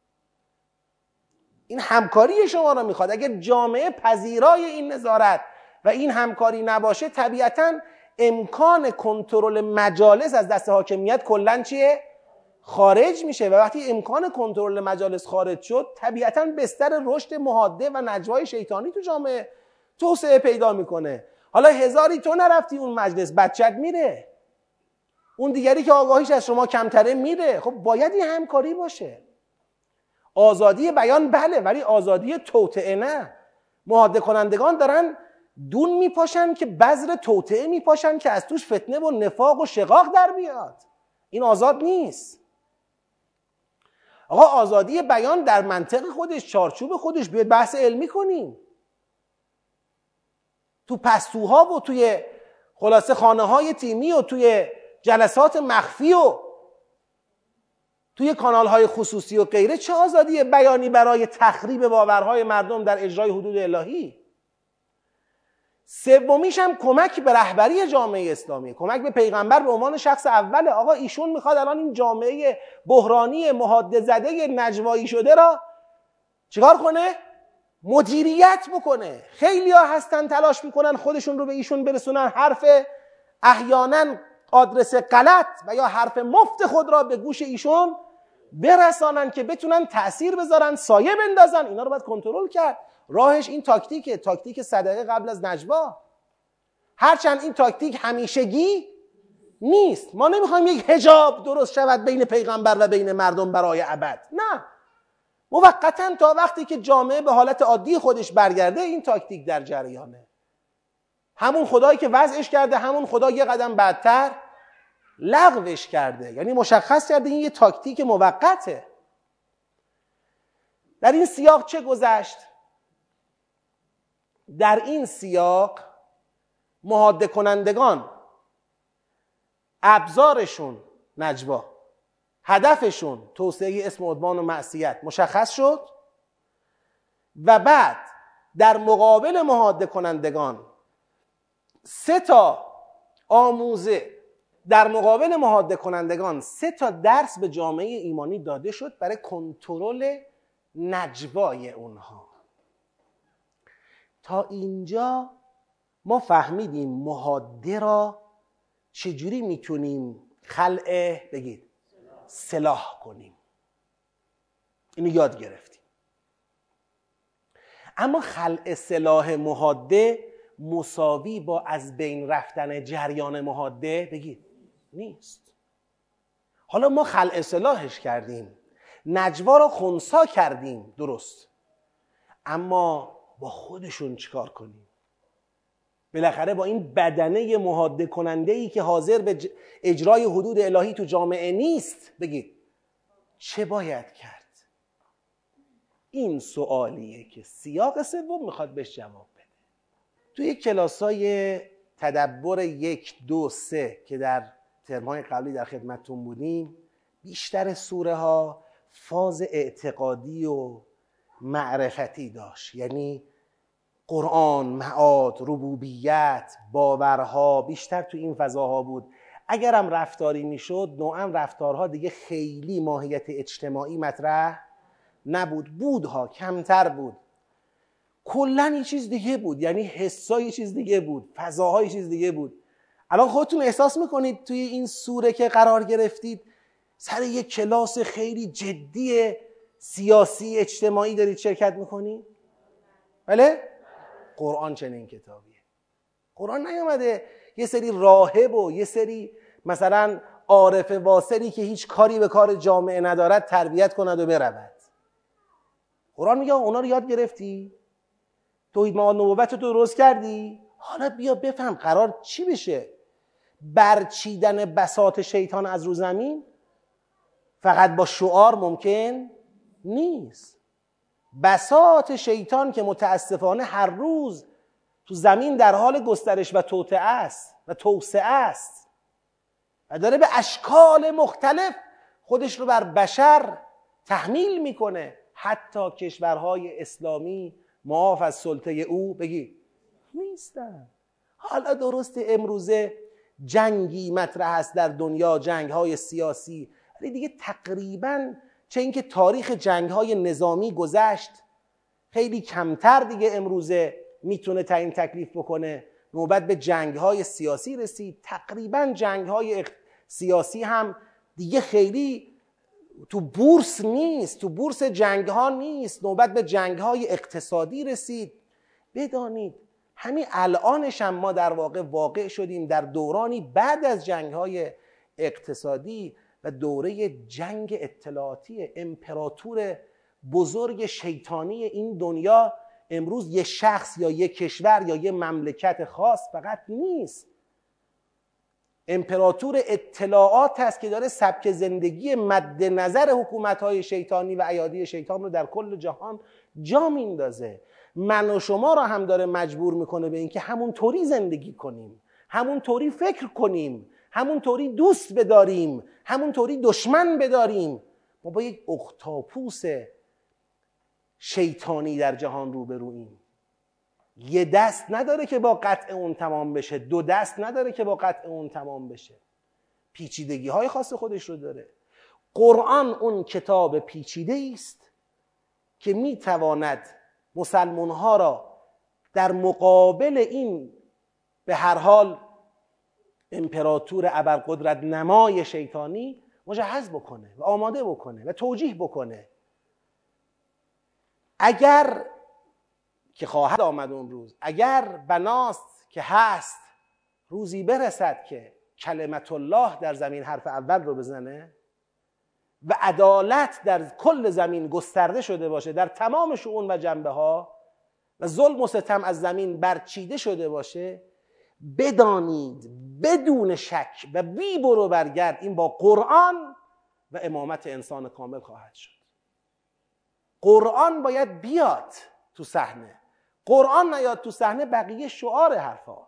این همکاری شما رو میخواد. اگر جامعه پذیرای این نظارت و این همکاری نباشه، طبیعتاً امکان کنترل مجالس از دست حاکمیت کلاً چیه؟ خارج میشه. و وقتی امکان کنترل مجالس خارج شد، طبیعتاً بستر رشد محاده و نجوای شیطانی تو جامعه توسعه پیدا میکنه. حالا هزاری تو نرفتی اون مجلس، بچت میره، اون دیگری که آگاهیش از شما کمتره میره. خب باید این همکاری باشه. آزادی بیان بله، ولی آزادی توطئه نه. محاده کنندگان دارن دون میپاشن که بذر توطئه میپاشن که از توش فتنه و نفاق و شقاق در بیاد. این آزاد نیست. آقا آزادی بیان در منطق خودش، چارچوب خودش، بیاید بحث علمی کنیم. تو پستوها و توی خلاصه خانه های تیمی و توی جلسات مخفی و توی کانال های خصوصی و غیره چه آزادی بیانی برای تخریب باورهای مردم در اجرای حدود الهی؟ سومیش هم کمک به رهبری جامعه اسلامی، کمک به پیغمبر به عنوان شخص اوله. آقا ایشون میخواد الان این جامعه بحرانی مهاده زده نجوایی شده را چیکار کنه؟ مدیریت بکنه. خیلی ها هستن تلاش میکنن خودشون رو به ایشون برسونن، حرف احیانا آدرس غلط و یا حرف مفت خود را به گوش ایشون برسانن که بتونن تأثیر بذارن، سایه بندازن. اینا رو باید کنترل کرد. راهش این تاکتیکه، تاکتیک صدقه قبل از نجوا. هرچند این تاکتیک همیشگی نیست. ما نمیخوایم یک حجاب درست شود بین پیغمبر و بین مردم برای ابد. نه، موقتا تا وقتی که جامعه به حالت عادی خودش برگرده این تاکتیک در جریانه. همون خدایی که وضعش کرده، همون خدا یه قدم بعدتر لغوش کرده. یعنی مشخص کرده این یه تاکتیک موقته. در این سیاق چه گذشت؟ در این سیاق محاده کنندگان ابزارشون نجوا، هدفشون توسعه اسم عدوان و معصیت مشخص شد و بعد در مقابل محاده کنندگان سه تا آموزه، در مقابل محاده کنندگان سه تا درس به جامعه ایمانی داده شد برای کنترل نجوای اونها. تا اینجا ما فهمیدیم محاده را چجوری میتونیم خلع بگید سلاح کنیم. اینو یاد گرفتیم. اما خلع سلاح محاده مساوی با از بین رفتن جریان محاده بگید نیست. حالا ما خلع سلاحش کردیم، نجوا را خنثی کردیم، درست، اما با خودشون چیکار کنیم؟ بالاخره با این بدنه محاده کننده ای که حاضر به اجرای حدود الهی تو جامعه نیست بگید چه باید کرد؟ این سوالیه که سیاق سوم میخواد بهش جواب بده. توی کلاسای تدبر یک دو سه که در ترم‌های قبلی در خدمتتون بودیم، بیشتر سوره ها فاز اعتقادی و معرفتی داشت. یعنی قرآن، معاد، ربوبیت، باورها بیشتر تو این فضاها بود. اگرم رفتاری میشد، نوعا رفتارها دیگه خیلی ماهیت اجتماعی مطرح نبود، بودها کمتر بود، کلا یه چیز دیگه بود. یعنی حسا یه چیز دیگه بود، فضاها یه چیز دیگه بود. الان خودتون احساس میکنید توی این سوره که قرار گرفتید سر یه کلاس خیلی جدی سیاسی اجتماعی دارید شرکت میکنید؟ بله؟ قرآن چنین کتابیه. قرآن نیامده یه سری راهب و یه سری مثلا عارف واصلی که هیچ کاری به کار جامعه ندارد تربیت کند و برود. قرآن میگه اونا رو یاد گرفتی؟ توحید معاد نبوت رو درست کردی؟ حالا بیا بفهم قرار چی بشه. برچیدن بساط شیطان از رو زمین فقط با شعار ممکن نیست. بساط شیطان که متاسفانه هر روز تو زمین در حال گسترش و توطئه است و توسعه است و داره به اشکال مختلف خودش رو بر بشر تحمیل میکنه. حتی کشورهای اسلامی معاف از سلطه او بگی نیستن. حالا درسته امروزه جنگی مطرح است در دنیا، جنگهای سیاسی، ولی دیگه تقریباً چه اینکه تاریخ جنگهای نظامی گذشت، خیلی کمتر دیگه امروزه میتونه تعیین تکلیف بکنه. نوبت به جنگهای سیاسی رسید. تقریباً جنگهای سیاسی هم دیگه خیلی تو بورس نیست، تو بورس جنگها نیست. نوبت به جنگهای اقتصادی رسید. بدانید همین الانش هم ما در واقع واقع شدیم در دورانی بعد از جنگهای اقتصادی و دوره جنگ اطلاعاتی. امپراتور بزرگ شیطانی این دنیا امروز یه شخص یا یه کشور یا یه مملکت خاص فقط نیست. امپراتور اطلاعات هست که داره سبک زندگی مد نظر حکومت‌های شیطانی و ایادی شیطان رو در کل جهان جا میندازه. من و شما را هم داره مجبور میکنه به اینکه همون طوری زندگی کنیم، همون طوری فکر کنیم، همون طوری دوست بداریم، همون طوری دشمن بداریم. ما با یک اختاپوس شیطانی در جهان روبرویم. یه دست نداره که با قطع اون تمام بشه، دو دست نداره که با قطع اون تمام بشه. پیچیدگی های خاص خودش رو داره. قرآن اون کتاب پیچیده است که میتواند مسلمان ها را در مقابل این به هر حال امپراتور ابرقدرت نمای شیطانی مجهز بکنه و آماده بکنه و توجیه بکنه. اگر که خواهد آمد اون روز، اگر بناست که هست روزی برسد که کلمت الله در زمین حرف اول رو بزنه و عدالت در کل زمین گسترده شده باشه در تمام شؤون و جنبه ها و ظلم و ستم از زمین برچیده شده باشه، بدانید بدون شک و بی برو برگرد این با قرآن و امامت انسان کامل خواهد شد. قرآن باید بیاد تو صحنه. قرآن نیاد تو صحنه بقیه شعار حرفا.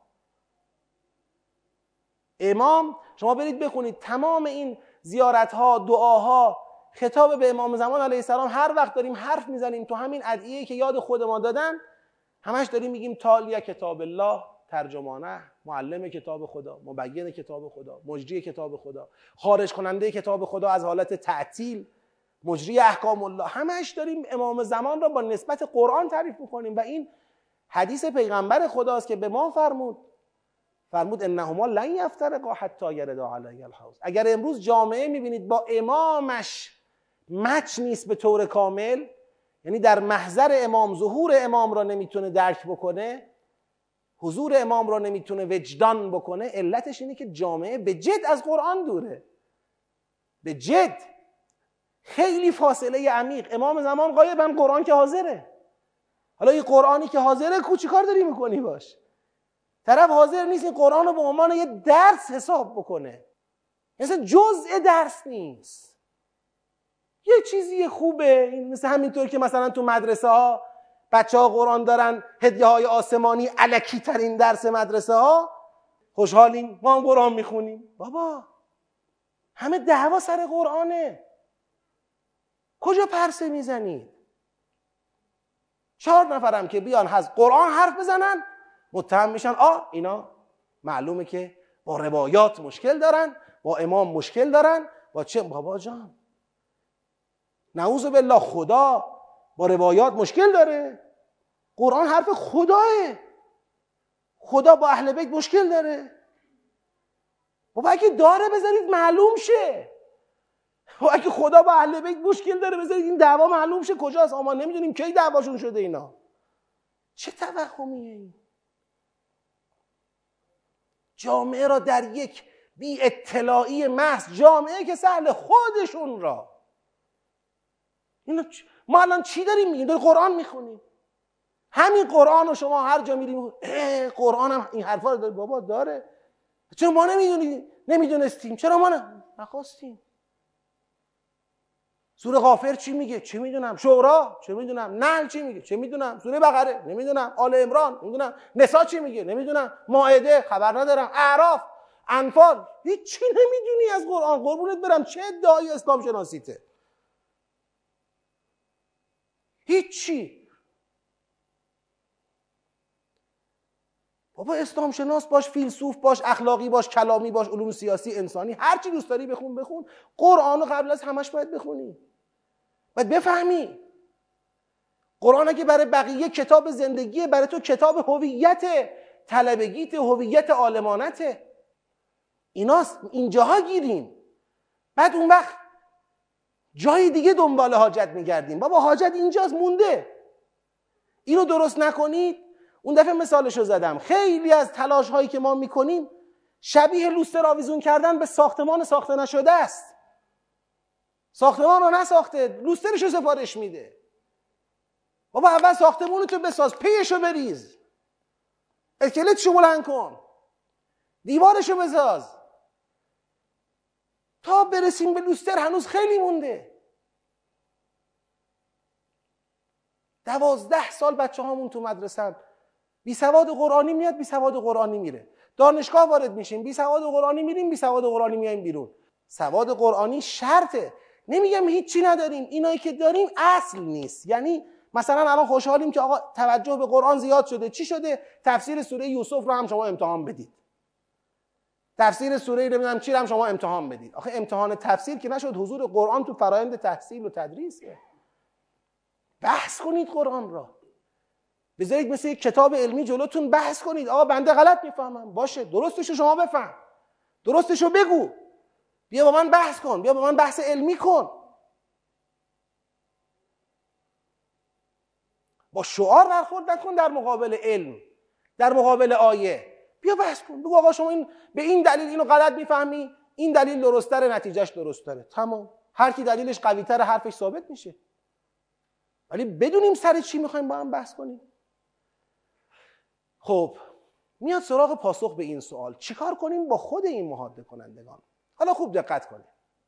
امام، شما برید بخونید تمام این زیارتها، دعاها، خطاب به امام زمان علیه السلام، هر وقت داریم حرف میزنیم تو همین ادعیه‌ای که یاد خودمان دادن، همش داریم میگیم تالیه کتاب الله، ترجمانه، معلم کتاب خدا، مبین کتاب خدا، مجری کتاب خدا، خارج کننده کتاب خدا از حالت تعطیل، مجری احکام الله. همش داریم امام زمان را با نسبت قرآن تعریف میکنیم و این حدیث پیغمبر خداست که به ما فرمود فرمود انهما لن یفترقا حتی یردا علی الحوض. اگر امروز جامعه میبینید با امامش مچ نیست به طور کامل، یعنی در محضر امام ظهور امام را نمیتونه درک بکنه، حضور امام را نمیتونه وجدان بکنه، علتش اینه که جامعه به جد از قرآن دوره. به جد خیلی فاصله عمیق. امام زمان غایبن، قرآن که حاضره. حالا این قرآنی که حاضره کو چی کار داری میکنی باش؟ طرف حاضر نیست این قرآن رو به عنوان یه درس حساب بکنه، مثل جزء درس نیست، یه چیزی خوبه. مثل همینطور که مثلا تو مدرسه ها بچه ها قرآن دارن، هدیه های آسمانی، الکی ترین درس مدرسه ها، خوشحالیم ما هم قرآن میخونیم. بابا همه دعوا سر قرآنه، کجا پرسه میزنید؟ چهار نفرم که بیان از قرآن حرف بزنن متهم میشن آ اینا معلومه که با روایات مشکل دارن، با امام مشکل دارن، با چه؟ بابا جان نعوذ بالله، خدا با روایات مشکل داره؟ قرآن حرف خداه، خدا با اهل بیت مشکل داره؟ بابا اگه داره بذارید معلوم شه. بابا اگه خدا با اهل بیت مشکل داره بذارید این دعوا معلوم شه کجاست. ما نمیدونیم کی دعواشون شده اینا. چه توهمیه این؟ جامعه را در یک بی اطلاعی محض، جامعه که سهل خودشون را، اینا ما الان چی داریم میگیم؟ داریم قرآن میخونیم. همین قرآن رو شما هر جا میریم قرآن هم این حرفا رو داره. بابا داره، چرا ما نمیدونیم؟ نمیدونستیم؟ چرا ما نخواستیم؟ سوره غافر چی میگه؟ چه میدونم. شورا چه میدونم. نحل چی میگه؟ چه میدونم. سوره بقره نمیدونم. آل عمران نمیدونم. نساء چی میگه؟ نمیدونم. مائده خبر ندارم. اعراف، انفال، هیچ چی نمیدونی از قرآن. قربونت برم، چه ادعای اسلام شناسیته؟ هیچی. بابا اسلام شناس باش، فیلسوف باش، اخلاقی باش، کلامی باش، علوم سیاسی، انسانی، هر چی دوست داری بخون بخون. قرآنو قبل از همش باید بخونی، باید بفهمی. قرآن اگه برای بقیه کتاب زندگیه، برای تو کتاب هویت، طلبگیت، هویت عالمانته. ایناست، اینجاها گیریم. بعد اون وقت جای دیگه دنبال حاجت میگردیم. بابا حاجت اینجاست، مونده. اینو درست نکنید. اون دفعه مثالشو زدم، خیلی از تلاش هایی که ما میکنیم شبیه لوستر آویزون کردن به ساختمان ساخته نشده است. ساختمان رو نساخته، لوسترشو سفارش میده. بابا اول ساختمونو تو بساز، پیشو بریز، اسکلتشو بلند کن، دیوارشو بساز. تا برسیم به لوستر هنوز خیلی مونده. دوازده سال بچه هامون تو مدرسه، بی سواد قرآنی میاد، بی سواد قرآنی میره. دانشگاه وارد میشیم، بی سواد قرآنی میریم، بی سواد قرآنی میایم بیرون. سواد قرآنی شرطه. نمیگم هیچی نداریم، اینایی که داریم اصل نیست. یعنی مثلا الان خوشحالیم که آقا توجه به قرآن زیاد شده. چی شده؟ تفسیر سوره یوسف رو هم شما امتحان بدید، تفسیر سوره نمیدونم چی رو هم شما امتحان بدید. آخه امتحان تفسیر که نشد، حضور قرآن تو فرایند تحصیل و تدریسه. بحث کنید قرآن را، بذارید مثل یک کتاب علمی جلوتون بحث کنید. آقا بنده غلط میفهمم، باشه، درستشو شما بفهم، درستشو بگو، بیا با من بحث کن، بیا با من بحث علمی کن. با شعار برخورد نکن در مقابل علم، در مقابل آیه. بیا بحث کن، بگو آقا شما این به این دلیل اینو غلط میفهمی، این دلیل درست‌تره، نتیجهش درست‌تره. تمام. هر کی دلیلش قوی‌تره حرفش ثابت میشه. ولی بدونیم سر چی میخوایم با هم بحث کنیم. خب میاد سراغ پاسخ به این سوال، چیکار کنیم با خود این محاده کنندگان؟ حالا خوب دقت کنیم.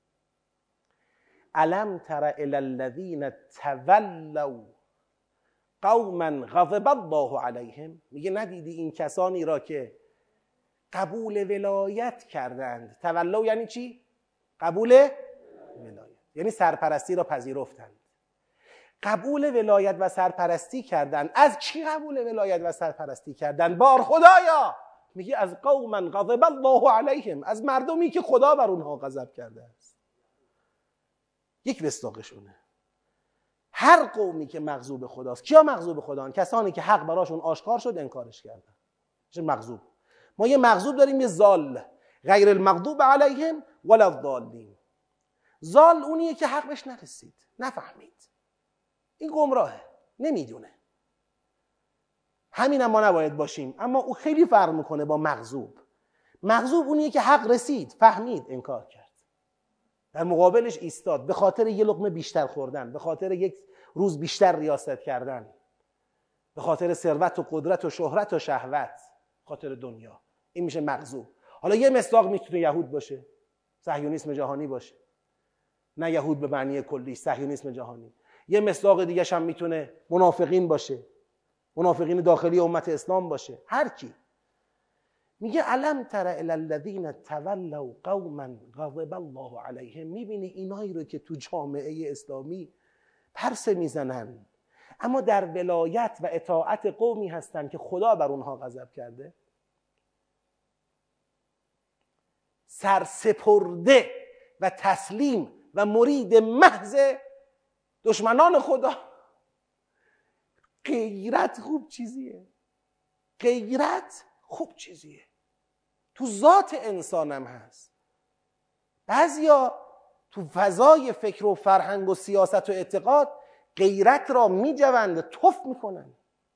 الم تر الی الذین تولوا قوما غضب الله علیهم، میگه ندیدی این کسانی را که قبول ولایت کردند. تولوا یعنی چی؟ قبول ولایت یعنی سرپرستی را پذیرفتند. قبول ولایت و سرپرستی کردن. از کی قبول ولایت و سرپرستی کردن؟ بار خدایا. میگه از قوما غضب الله علیهم، از مردمی که خدا بر اونها غضب کرده است. یک مصداقشونه. هر قومی که مغضوب خداست. کیا مغضوب خدان؟ کسانی که حق براشون آشکار شد انکارش کردن. چه مغضوب. ما یه مغضوب داریم، یه ضال، غیر المغضوب علیهم ولا الضالین. ضال اونیه که حق بهش نرسید، نفهمید، این گمراهه، نمیدونه. همین هم ما نباید باشیم. اما او خیلی فرق میکنه با مغضوب. مغضوب اونیه که حق رسید، فهمید، انکار کرد، در مقابلش ایستاد، به خاطر یه لقمه بیشتر خوردن، به خاطر یک روز بیشتر ریاست کردن، به خاطر ثروت و قدرت و شهرت و شهوت، خاطر دنیا. این میشه مغضوب. حالا یه مصداق میتونه یهود باشه، صهیونیسم جهانی باشه، نه یهود به معنی کلی، صهیونیسم جهانی. یه مصداق دیگه هم میتونه منافقین باشه، منافقین داخلی امت اسلام باشه، هر کی. میگه الم تر الی الذین تولوا قوما غضب الله علیهم. میبینی اینایی رو که تو جامعه اسلامی پرسه میزنن اما در ولایت و اطاعت قومی هستن که خدا بر اونها غضب کرده، سرسپرده و تسلیم و مرید محض دشمنان خدا. غیرت خوب چیزیه، غیرت خوب چیزیه، تو ذات انسانم هست. بعضیا تو فضای فکر و فرهنگ و سیاست و اعتقاد غیرت را میجوند، تف میکنن.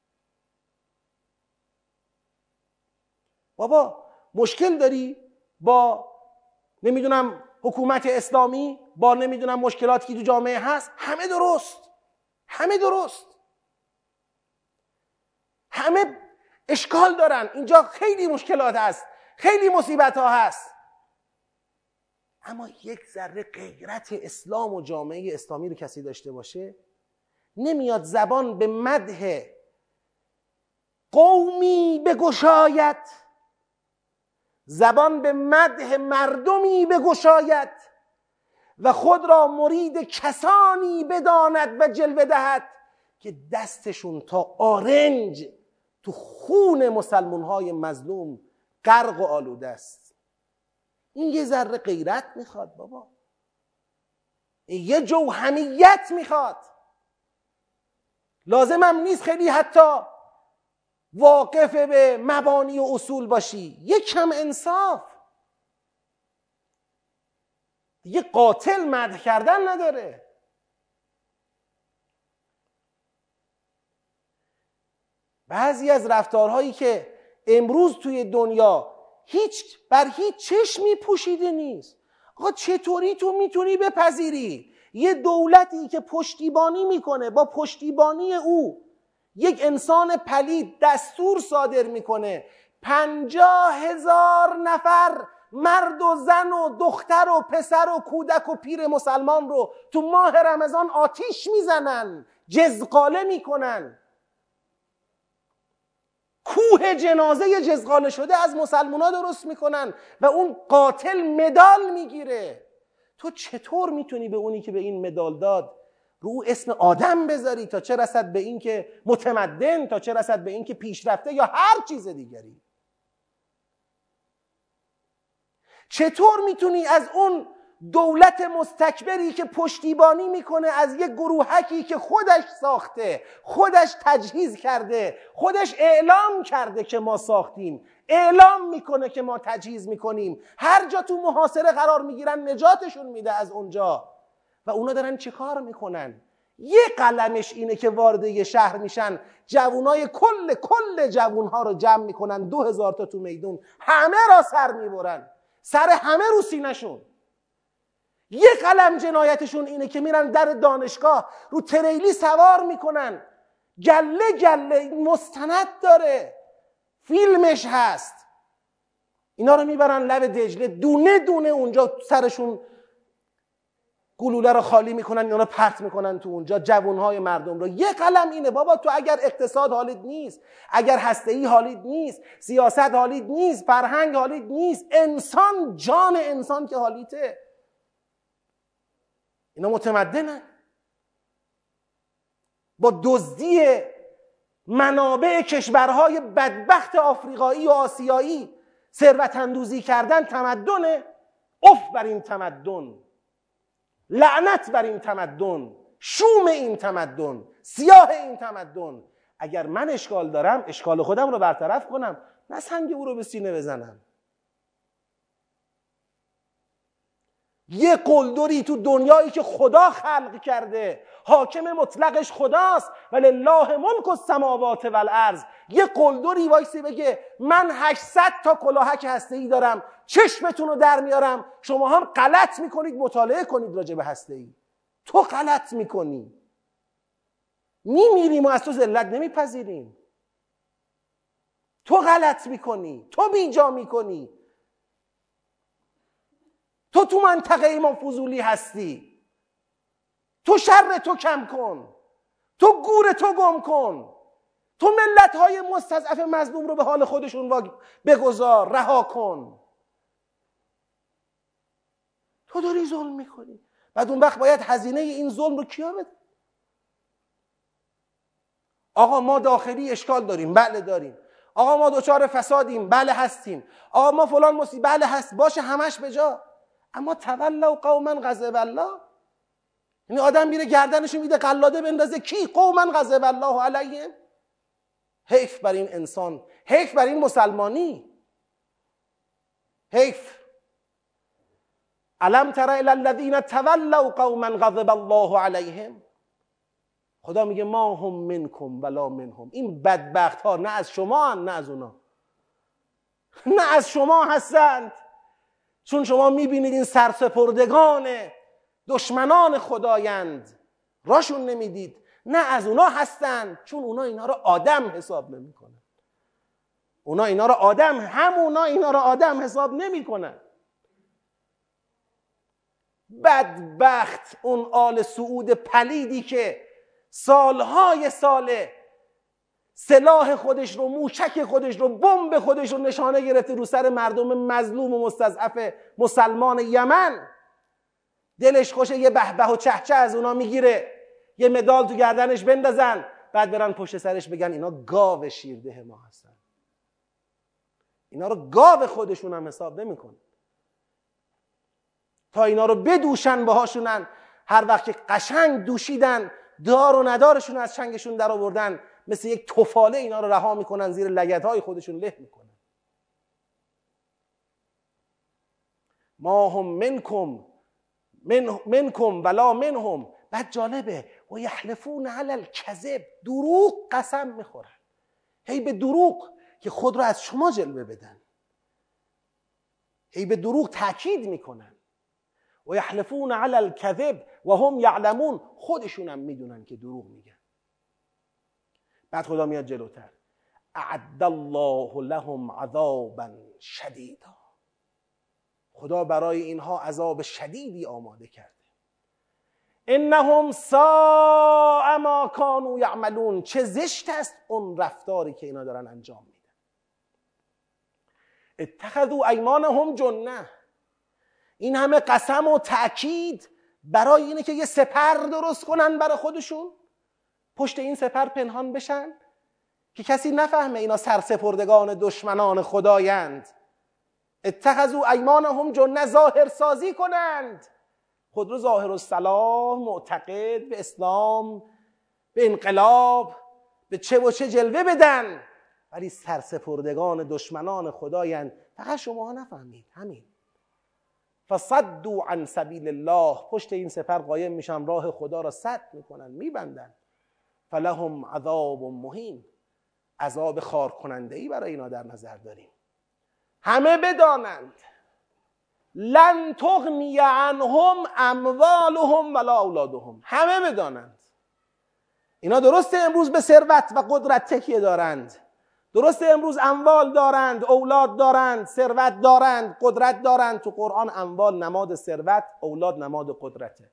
بابا مشکل داری با نمیدونم حکومت اسلامی، با نمیدونم مشکلاتی که تو جامعه هست، همه درست، همه درست، همه اشکال دارن، اینجا خیلی مشکلات هست، خیلی مصیبت ها هست. اما یک ذره غیرت اسلام و جامعه اسلامی رو کسی داشته باشه، نمیاد زبان به مدح قومی بگشاید، زبان به مدح مردمی بگشاید و خود را مرید کسانی بداند و جلوه دهد که دستشون تا آرنج تو خون مسلمان‌های مظلوم غرق و آلوده است. این یه ذره غیرت میخواد بابا، این یه جوهمیت میخواد. لازمم نیست خیلی حتی واقف به مبانی و اصول باشی، یک کم انصاف. دیگه قاتل مدح کردن نداره. بعضی از رفتارهایی که امروز توی دنیا هیچ بر هیچ چشمی پوشیده نیست. آقا چطوری تو میتونی بپذیری یه دولتی که پشتیبانی میکنه، با پشتیبانی او یک انسان پلید دستور صادر میکنه پنجاه هزار نفر مرد و زن و دختر و پسر و کودک و پیر مسلمان رو تو ماه رمضان آتیش میزنن، جزقاله میکنن، کوه جنازه جزقاله شده از مسلمونا درست میکنن و اون قاتل مدال میگیره. تو چطور میتونی به اونی که به این مدال داد رو اسم آدم بذاری، تا چه رسد به این که متمدن، تا چه رسد به این که پیشرفته یا هر چیز دیگری؟ چطور میتونی از اون دولت مستکبری که پشتیبانی میکنه از یک گروهکی که خودش ساخته، خودش تجهیز کرده، خودش اعلام کرده که ما ساختیم، اعلام میکنه که ما تجهیز میکنیم، هر جا تو محاصره قرار میگیرن نجاتشون میده از اونجا، و اونا دارن چه کار میکنن؟ یه قلمش اینه که وارد یه شهر میشن، جوانای کل کل جوانها رو جمع میکنن، دو هزار تا تو میدون، همه را سر میبرن، سر همه رو سینه‌شون. یه قلم جنایتشون اینه که میرن در دانشگاه رو تریلی سوار میکنن، گله گله مستند داره، فیلمش هست، اینا رو میبرن لب دجله، دونه دونه اونجا سرشون گلوله رو خالی میکنن، اینا رو پرت میکنن تو اونجا، جوانهای مردم رو. یه قلم اینه بابا. تو اگر اقتصاد حالید نیست، اگر هسته‌ای حالید نیست، سیاست حالید نیست، فرهنگ حالید نیست، انسان، جان انسان که حالیته. اینا متمدنن، با دزدی منابع کشورهای بدبخت آفریقایی و آسیایی ثروت اندوزی کردن تمدنه. اف بر این تمدن، لعنت بر این تمدن، شوم این تمدن، سیاه این تمدن. اگر من اشکال دارم، اشکال خودم رو برطرف کنم، نه سنگ او رو به سینه بزنم. یه قلدری تو دنیایی که خدا خلق کرده، حاکم مطلقش خداست، ولله ملک السماوات والارض، یه قلدری وایسی بگه من هشتصد تا کلاهک هسته‌ای دارم، چشمتون رو در میارم، شما هم غلط میکنید، مطالعه کنید راجع به هسته‌ای. تو غلط میکنی، میمیریم و از تو ذلت نمیپذیریم. تو غلط میکنی، تو بیجا میکنی، تو تو منطقه ایمان فضولی هستی، تو شر تو کم کن، تو گور تو گم کن، تو ملت‌های مستضعف مظلوم رو به حال خودشون بگذار، رها کن. تو داری ظلم میکنی، بعد اون وقت باید هزینه این ظلم رو کیا بده؟ آقا ما داخلی اشکال داریم، بله داریم. آقا ما دوچار فسادیم، بله هستیم. آقا ما فلان مصیبت، بله هست، باشه همش به جا. اما تولوا قوما غضب الله، یعنی آدم میره گردنشو میده قلاده بندازه، کی؟ قوما غضب الله علیهم. حیف بر این انسان، حیف بر این مسلمانی، حیف. الم تر الی الذین تولوا قوما غضب الله علیهم. خدا میگه ما هم منکم ولا منهم. این بدبخت ها نه از شما هن، نه از اونا، نه از شما هستند، چون شما میبینید این سرسپردگان دشمنان خدایند، راشون نمیدید. نه از اونا هستند، چون اونا اینا رو آدم حساب نمیکنن. اونا اینا رو آدم، هم اونا اینا رو آدم حساب نمیکنن. بدبخت اون آل سعود پلیدی که سالهای ساله سلاح خودش رو، موشک خودش رو، بمب خودش رو نشانه گرفته رو سر مردم مظلوم و مستضعف مسلمان یمن. دلش خوشه یه بهبه و چهچه از اونا میگیره، یه مدال تو گردنش بندازن، بعد برن پشت سرش بگن اینا گاو شیرده ما هستن. اینا رو گاو خودشون هم حساب نمیکنن. تا اینا رو بدوشن باهاشونن، هر وقت که قشنگ دوشیدن دار و ندارشون از چنگشون در آوردن، مثل یک تفاله اینا رو رها میکنن، زیر لگدهای خودشون له میکنن. ما هم منکم من منکم ولا منهم. بعد جالبه و یحلفون علی الکذب، دروغ قسم میخورن، هی به دروغ که خود رو از شما جلوه بدن، هی به دروغ تاکید میکنن. و یحلفون علی الکذب و هم یعلمون، خودشون هم میدونن که دروغ میگن. بعد خدا میاد جلوتر، اعد الله لهم عذابا شدیدا، خدا برای اینها عذاب شدیدی آماده کرده. انهم ساء ما کانوا یعملون، چه زشت است اون رفتاری که اینا دارن انجام میدن. اتخذوا ایمانهم جنة، این همه قسم و تأکید برای اینه که یه سپر درست کنن برای خودشون، پشت این سپر پنهان بشن که کسی نفهمه اینا سرسپردگان دشمنان خدایند. اتخذوا ایمانهم جنة، ظاهر سازی کنند، خود رو ظاهر الصلاح، معتقد به اسلام، به انقلاب، به چه و چه جلوه بدن، ولی سرسپردگان دشمنان خدایند. فقط شما نفهمید همین. فصدوا عن سبیل الله، پشت این سپر قایم میشن، راه خدا را سد میکنن، میبندن. فلهم عذاب مهین، عذاب خار کننده ای برای اینا در نظر داریم. همه بدانند لن تغنی عنهم اموالهم ولا اولادهم، همه بدانند اینا درسته امروز به ثروت و قدرت تکیه دارند، درسته امروز اموال دارند، اولاد دارند، ثروت دارند، قدرت دارند. تو قرآن اموال نماد ثروت، اولاد نماد قدرته.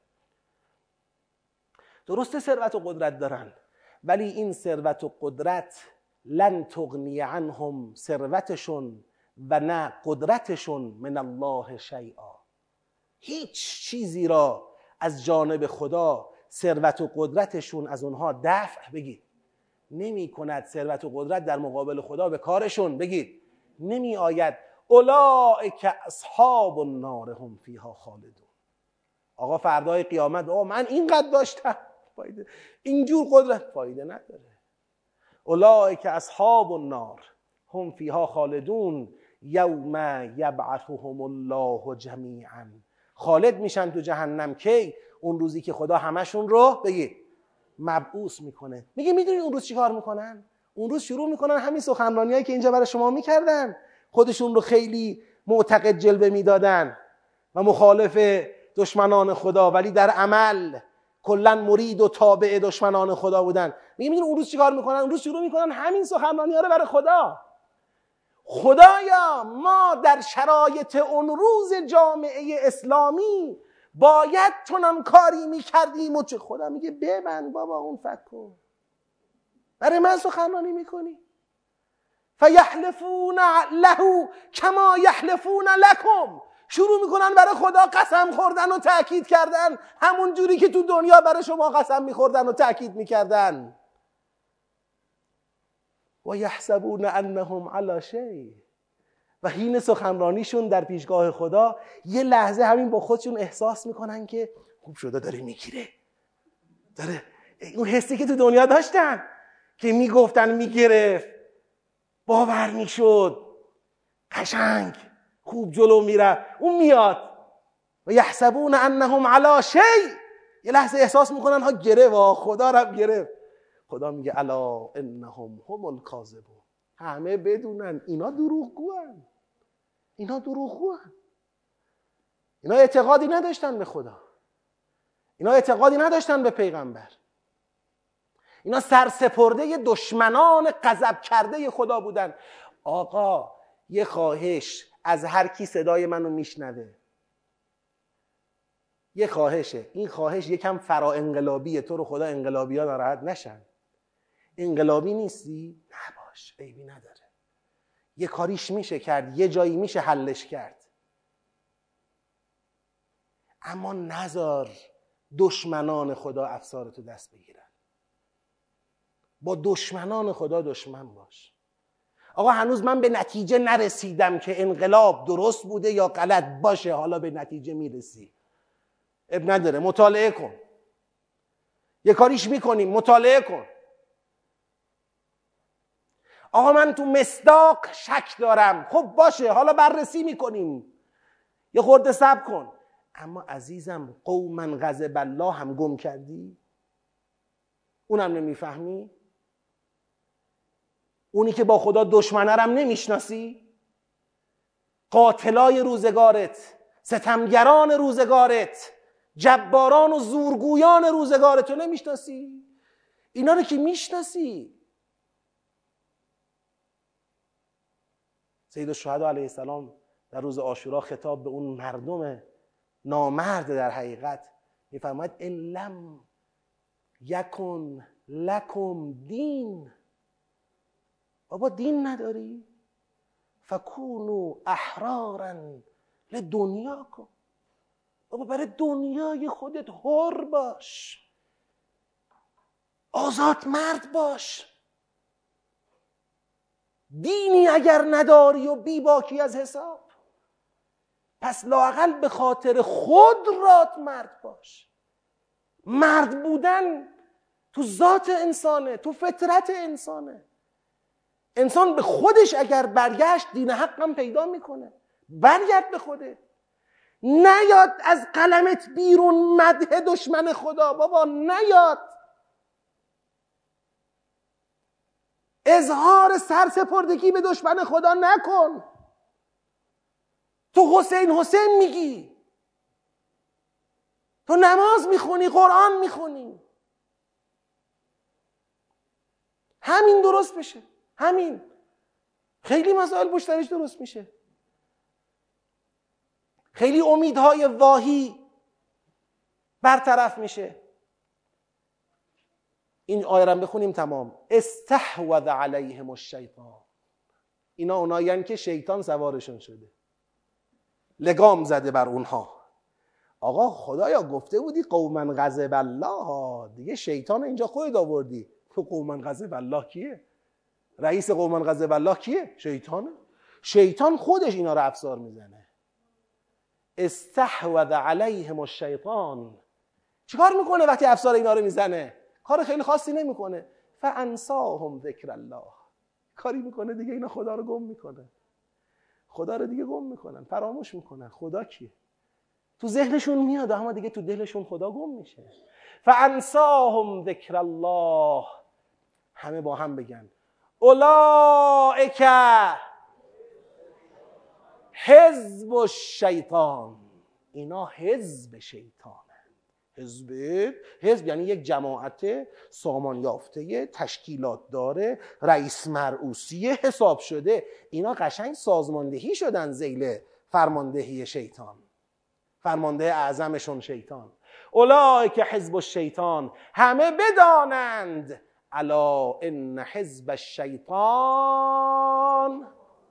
درسته ثروت و قدرت دارند، ولی این ثروت و قدرت لن تغنی عنهم، ثروتشون و نه قدرتشون، من الله شیئا، هیچ چیزی را از جانب خدا ثروت و قدرتشون از اونها دفع بگید نمی کند. ثروت و قدرت در مقابل خدا به کارشون بگید نمی آید. اولئک اصحاب النار هم فیها خالدون. آقا فردای قیامت آقا من اینقدر داشتم، فایده اینجور قدرت فایده نداره. اولئک اصحاب النار هم فیها خالدون یوم یبعثهم الله جمیعا، خالد میشن تو جهنم. کی؟ اون روزی که خدا همشون رو بگید مبعوث میکنه. میگه میدونی اون روز چی کار میکنن؟ اون روز شروع میکنن همین سخنرانیایی که اینجا برای شما میکردن، خودشون رو خیلی معتقد جلوه میدادن و مخالف دشمنان خدا، ولی در عمل کلا مرید و تابع دشمنان خدا بودن. میگه میدونی اون روز چی کار میکنن؟ اون روز شروع میکنن همین سخنرانی‌ها رو برای خدا. خدایا ما در شرایط اون روز جامعه اسلامی باید چنان کاری میکردیم و چه. خدا میگه ببند بابا اون فکر، برای من سخنرانی میکنی؟ فیحلفون له کما یحلفون لکم، شروع میکنن برای خدا قسم خوردن و تأکید کردن همون جوری که تو دنیا برای شما قسم میخوردن و تأکید میکردن. و یحسبون انهم علی شیء، و حین سخنرانیشون در پیشگاه خدا یه لحظه همین با خودشون احساس میکنن که خوب شده داره میگیره، داره اون حسی که تو دنیا داشتن که میگفتن میگرفت، باور میشد، قشنگ خوب جلو میره، اون میاد. و یحسبون انهم علی شیء، یه لحظه احساس میکنن ها گرفت، خدا رو گرفت. خدا میگه الا انهم هم الکاذبون، همه بدونن اینا دروغگوان، اینا دروغگوان. اینا اعتقادی نداشتن به خدا، اینا اعتقادی نداشتن به پیغمبر، اینا سرسپرده دشمنان غضب کرده خدا بودن. آقا یه خواهش از هر کی صدای منو میشنوه، یه خواهشه، این خواهش یکم فرا انقلابیه، تو رو خدا انقلابی ها ناراحت نشن. انقلابی نیستی؟ نباش، عیبی نداره. یه کاریش میشه کرد، یه جایی میشه حلش کرد، اما نذار دشمنان خدا افسارتو دست بگیرن. با دشمنان خدا دشمن باش. آقا هنوز من به نتیجه نرسیدم که انقلاب درست بوده یا غلط، باشه حالا به نتیجه میرسی، اب نداره، مطالعه کن. یه کاریش میکنیم، مطالعه کن. آقا من تو مصداق شک دارم، خب باشه حالا بررسی میکنیم، یه خورده صبر کن. اما عزیزم قوما غضب الله هم گم کردی؟ اونم نمیفهمی؟ اونی که با خدا دشمنه رم نمیشناسی؟ قاتلای روزگارت، ستمگران روزگارت، جباران و زورگویان روزگارت رو نمیشناسی؟ اینا رو که میشناسی. سید الشهدا علیه السلام در روز عاشورا خطاب به اون مردم نامرد در حقیقت میفرماید ان لم یکن لکم دین، بابا دین نداری؟ فکونوا احرارا لدنیاکم، بابا برای دنیای خودت حر باش، آزاد مرد باش. دینی اگر نداری و بی باکی از حساب، پس لااقل به خاطر خود رات مرد باش. مرد بودن تو ذات انسانه، تو فطرت انسانه. انسان به خودش اگر برگشت دین حقم پیدا میکنه. برگرد به خودت، نیاد از قلمت بیرون مدح دشمن خدا، بابا نیاد. اظهار سرسپردگی به دشمن خدا نکن. تو حسین حسین میگی، تو نماز میخونی، قرآن میخونی، همین درست بشه. همین خیلی مسائل پشتنش درست میشه. خیلی امیدهای واهی برطرف میشه. این آیه رو بخونیم تمام. استحوذ علیهم الشیطان، اینا اونایین که شیطان سوارشون شده، لگام زده بر اونها. آقا خدایا گفته بودی قوما غضب الله، دیگه شیطان اینجا خودت آوردی. تو قوما غضب الله کیه؟ رئیس قوما غضب الله کیه؟ شیطانه. شیطان خودش اینا رو افسار میزنه. استحوذ علیهم الشیطان. چیکار میکنه وقتی افسار اینا رو میزنه؟ کار خیلی خاصی نمیکنه. فانساهم ذکر الله. کاری میکنه دیگه اینا خدا رو گم میکنه. خدا رو دیگه گم میکنن، فراموش میکنن. خدا کیه؟ تو ذهنشون میاد اما دیگه تو دلشون خدا گم میشه. فانساهم ذکر الله. همه با هم بگن اولئک حزب الشیطان. اینا حزب شیطان. حزب حزب یعنی یک جماعت سامان یافته، تشکیلات داره، رئیس مرعوسی، حساب شده. اینا قشنگ سازماندهی شدن ذیل فرماندهی شیطان. فرمانده اعظمشون شیطان. اولئک حزب الشیطان. همه بدانند الا ان حزب الشیطان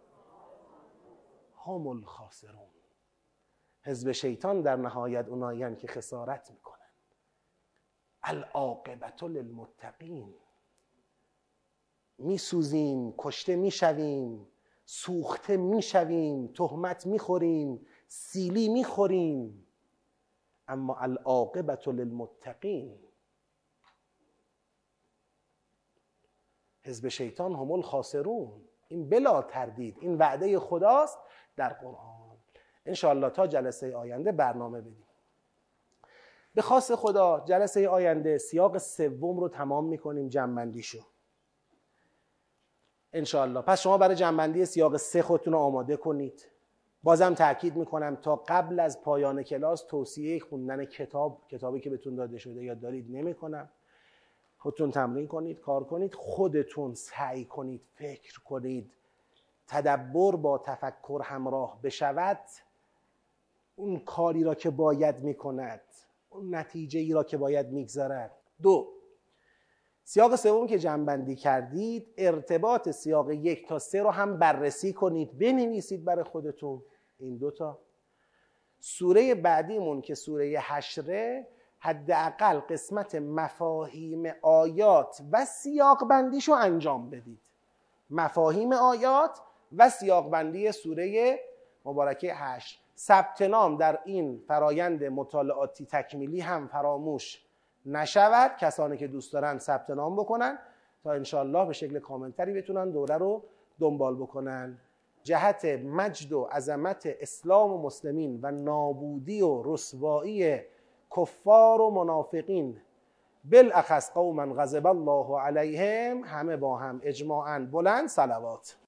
هم الخاسرون. حزب شیطان در نهایت اونایین که خسارت میکنن. العاقبة للمتقین. میسوزیم، کشته میشویم، سوخته میشویم، تهمت میخوریم، سیلی میخوریم، اما العاقبة للمتقین. حزب شیطان هم الخاسرون. این بلا تردید این وعده خداست در قرآن. انشاءالله تا جلسه آینده برنامه بدیم. به خواست خدا جلسه آینده سیاق سوم رو تمام میکنیم، جمع‌بندیشو انشاءالله. پس شما برای جمع‌بندی سیاق سه خودتون رو آماده کنید. بازم تاکید میکنم تا قبل از پایان کلاس توصیه خوندن کتاب کتابی که بهتون داده شده یاد دارید نمیکنم. خودتون تمرین کنید، کار کنید، خودتون سعی کنید، فکر کنید. تدبر با تفکر همراه بشود، اون کاری را که باید میکند، اون نتیجه ای را که باید میگذارد. دو، سیاق سوم که جمع‌بندی کردید، ارتباط سیاق یک تا سه رو هم بررسی کنید، بنویسید برای خودتون این دوتا. سوره بعدیمون که سوره حشره، حداقل قسمت مفاهیم آیات و سیاق بندیشو انجام بدید. مفاهیم آیات و سیاق بندی سوره مبارکه حشر. ثبت نام در این فرایند مطالعاتی تکمیلی هم فراموش نشود. کسانی که دوست دارن ثبت نام بکنن تا انشالله به شکل کاملتری بتونن دوره رو دنبال بکنن. جهت مجد و عظمت اسلام و مسلمین و نابودی و رسوایی کفار و منافقین، بالاخص قوما غضب الله علیهم، همه با هم اجماعاً بلند صلوات.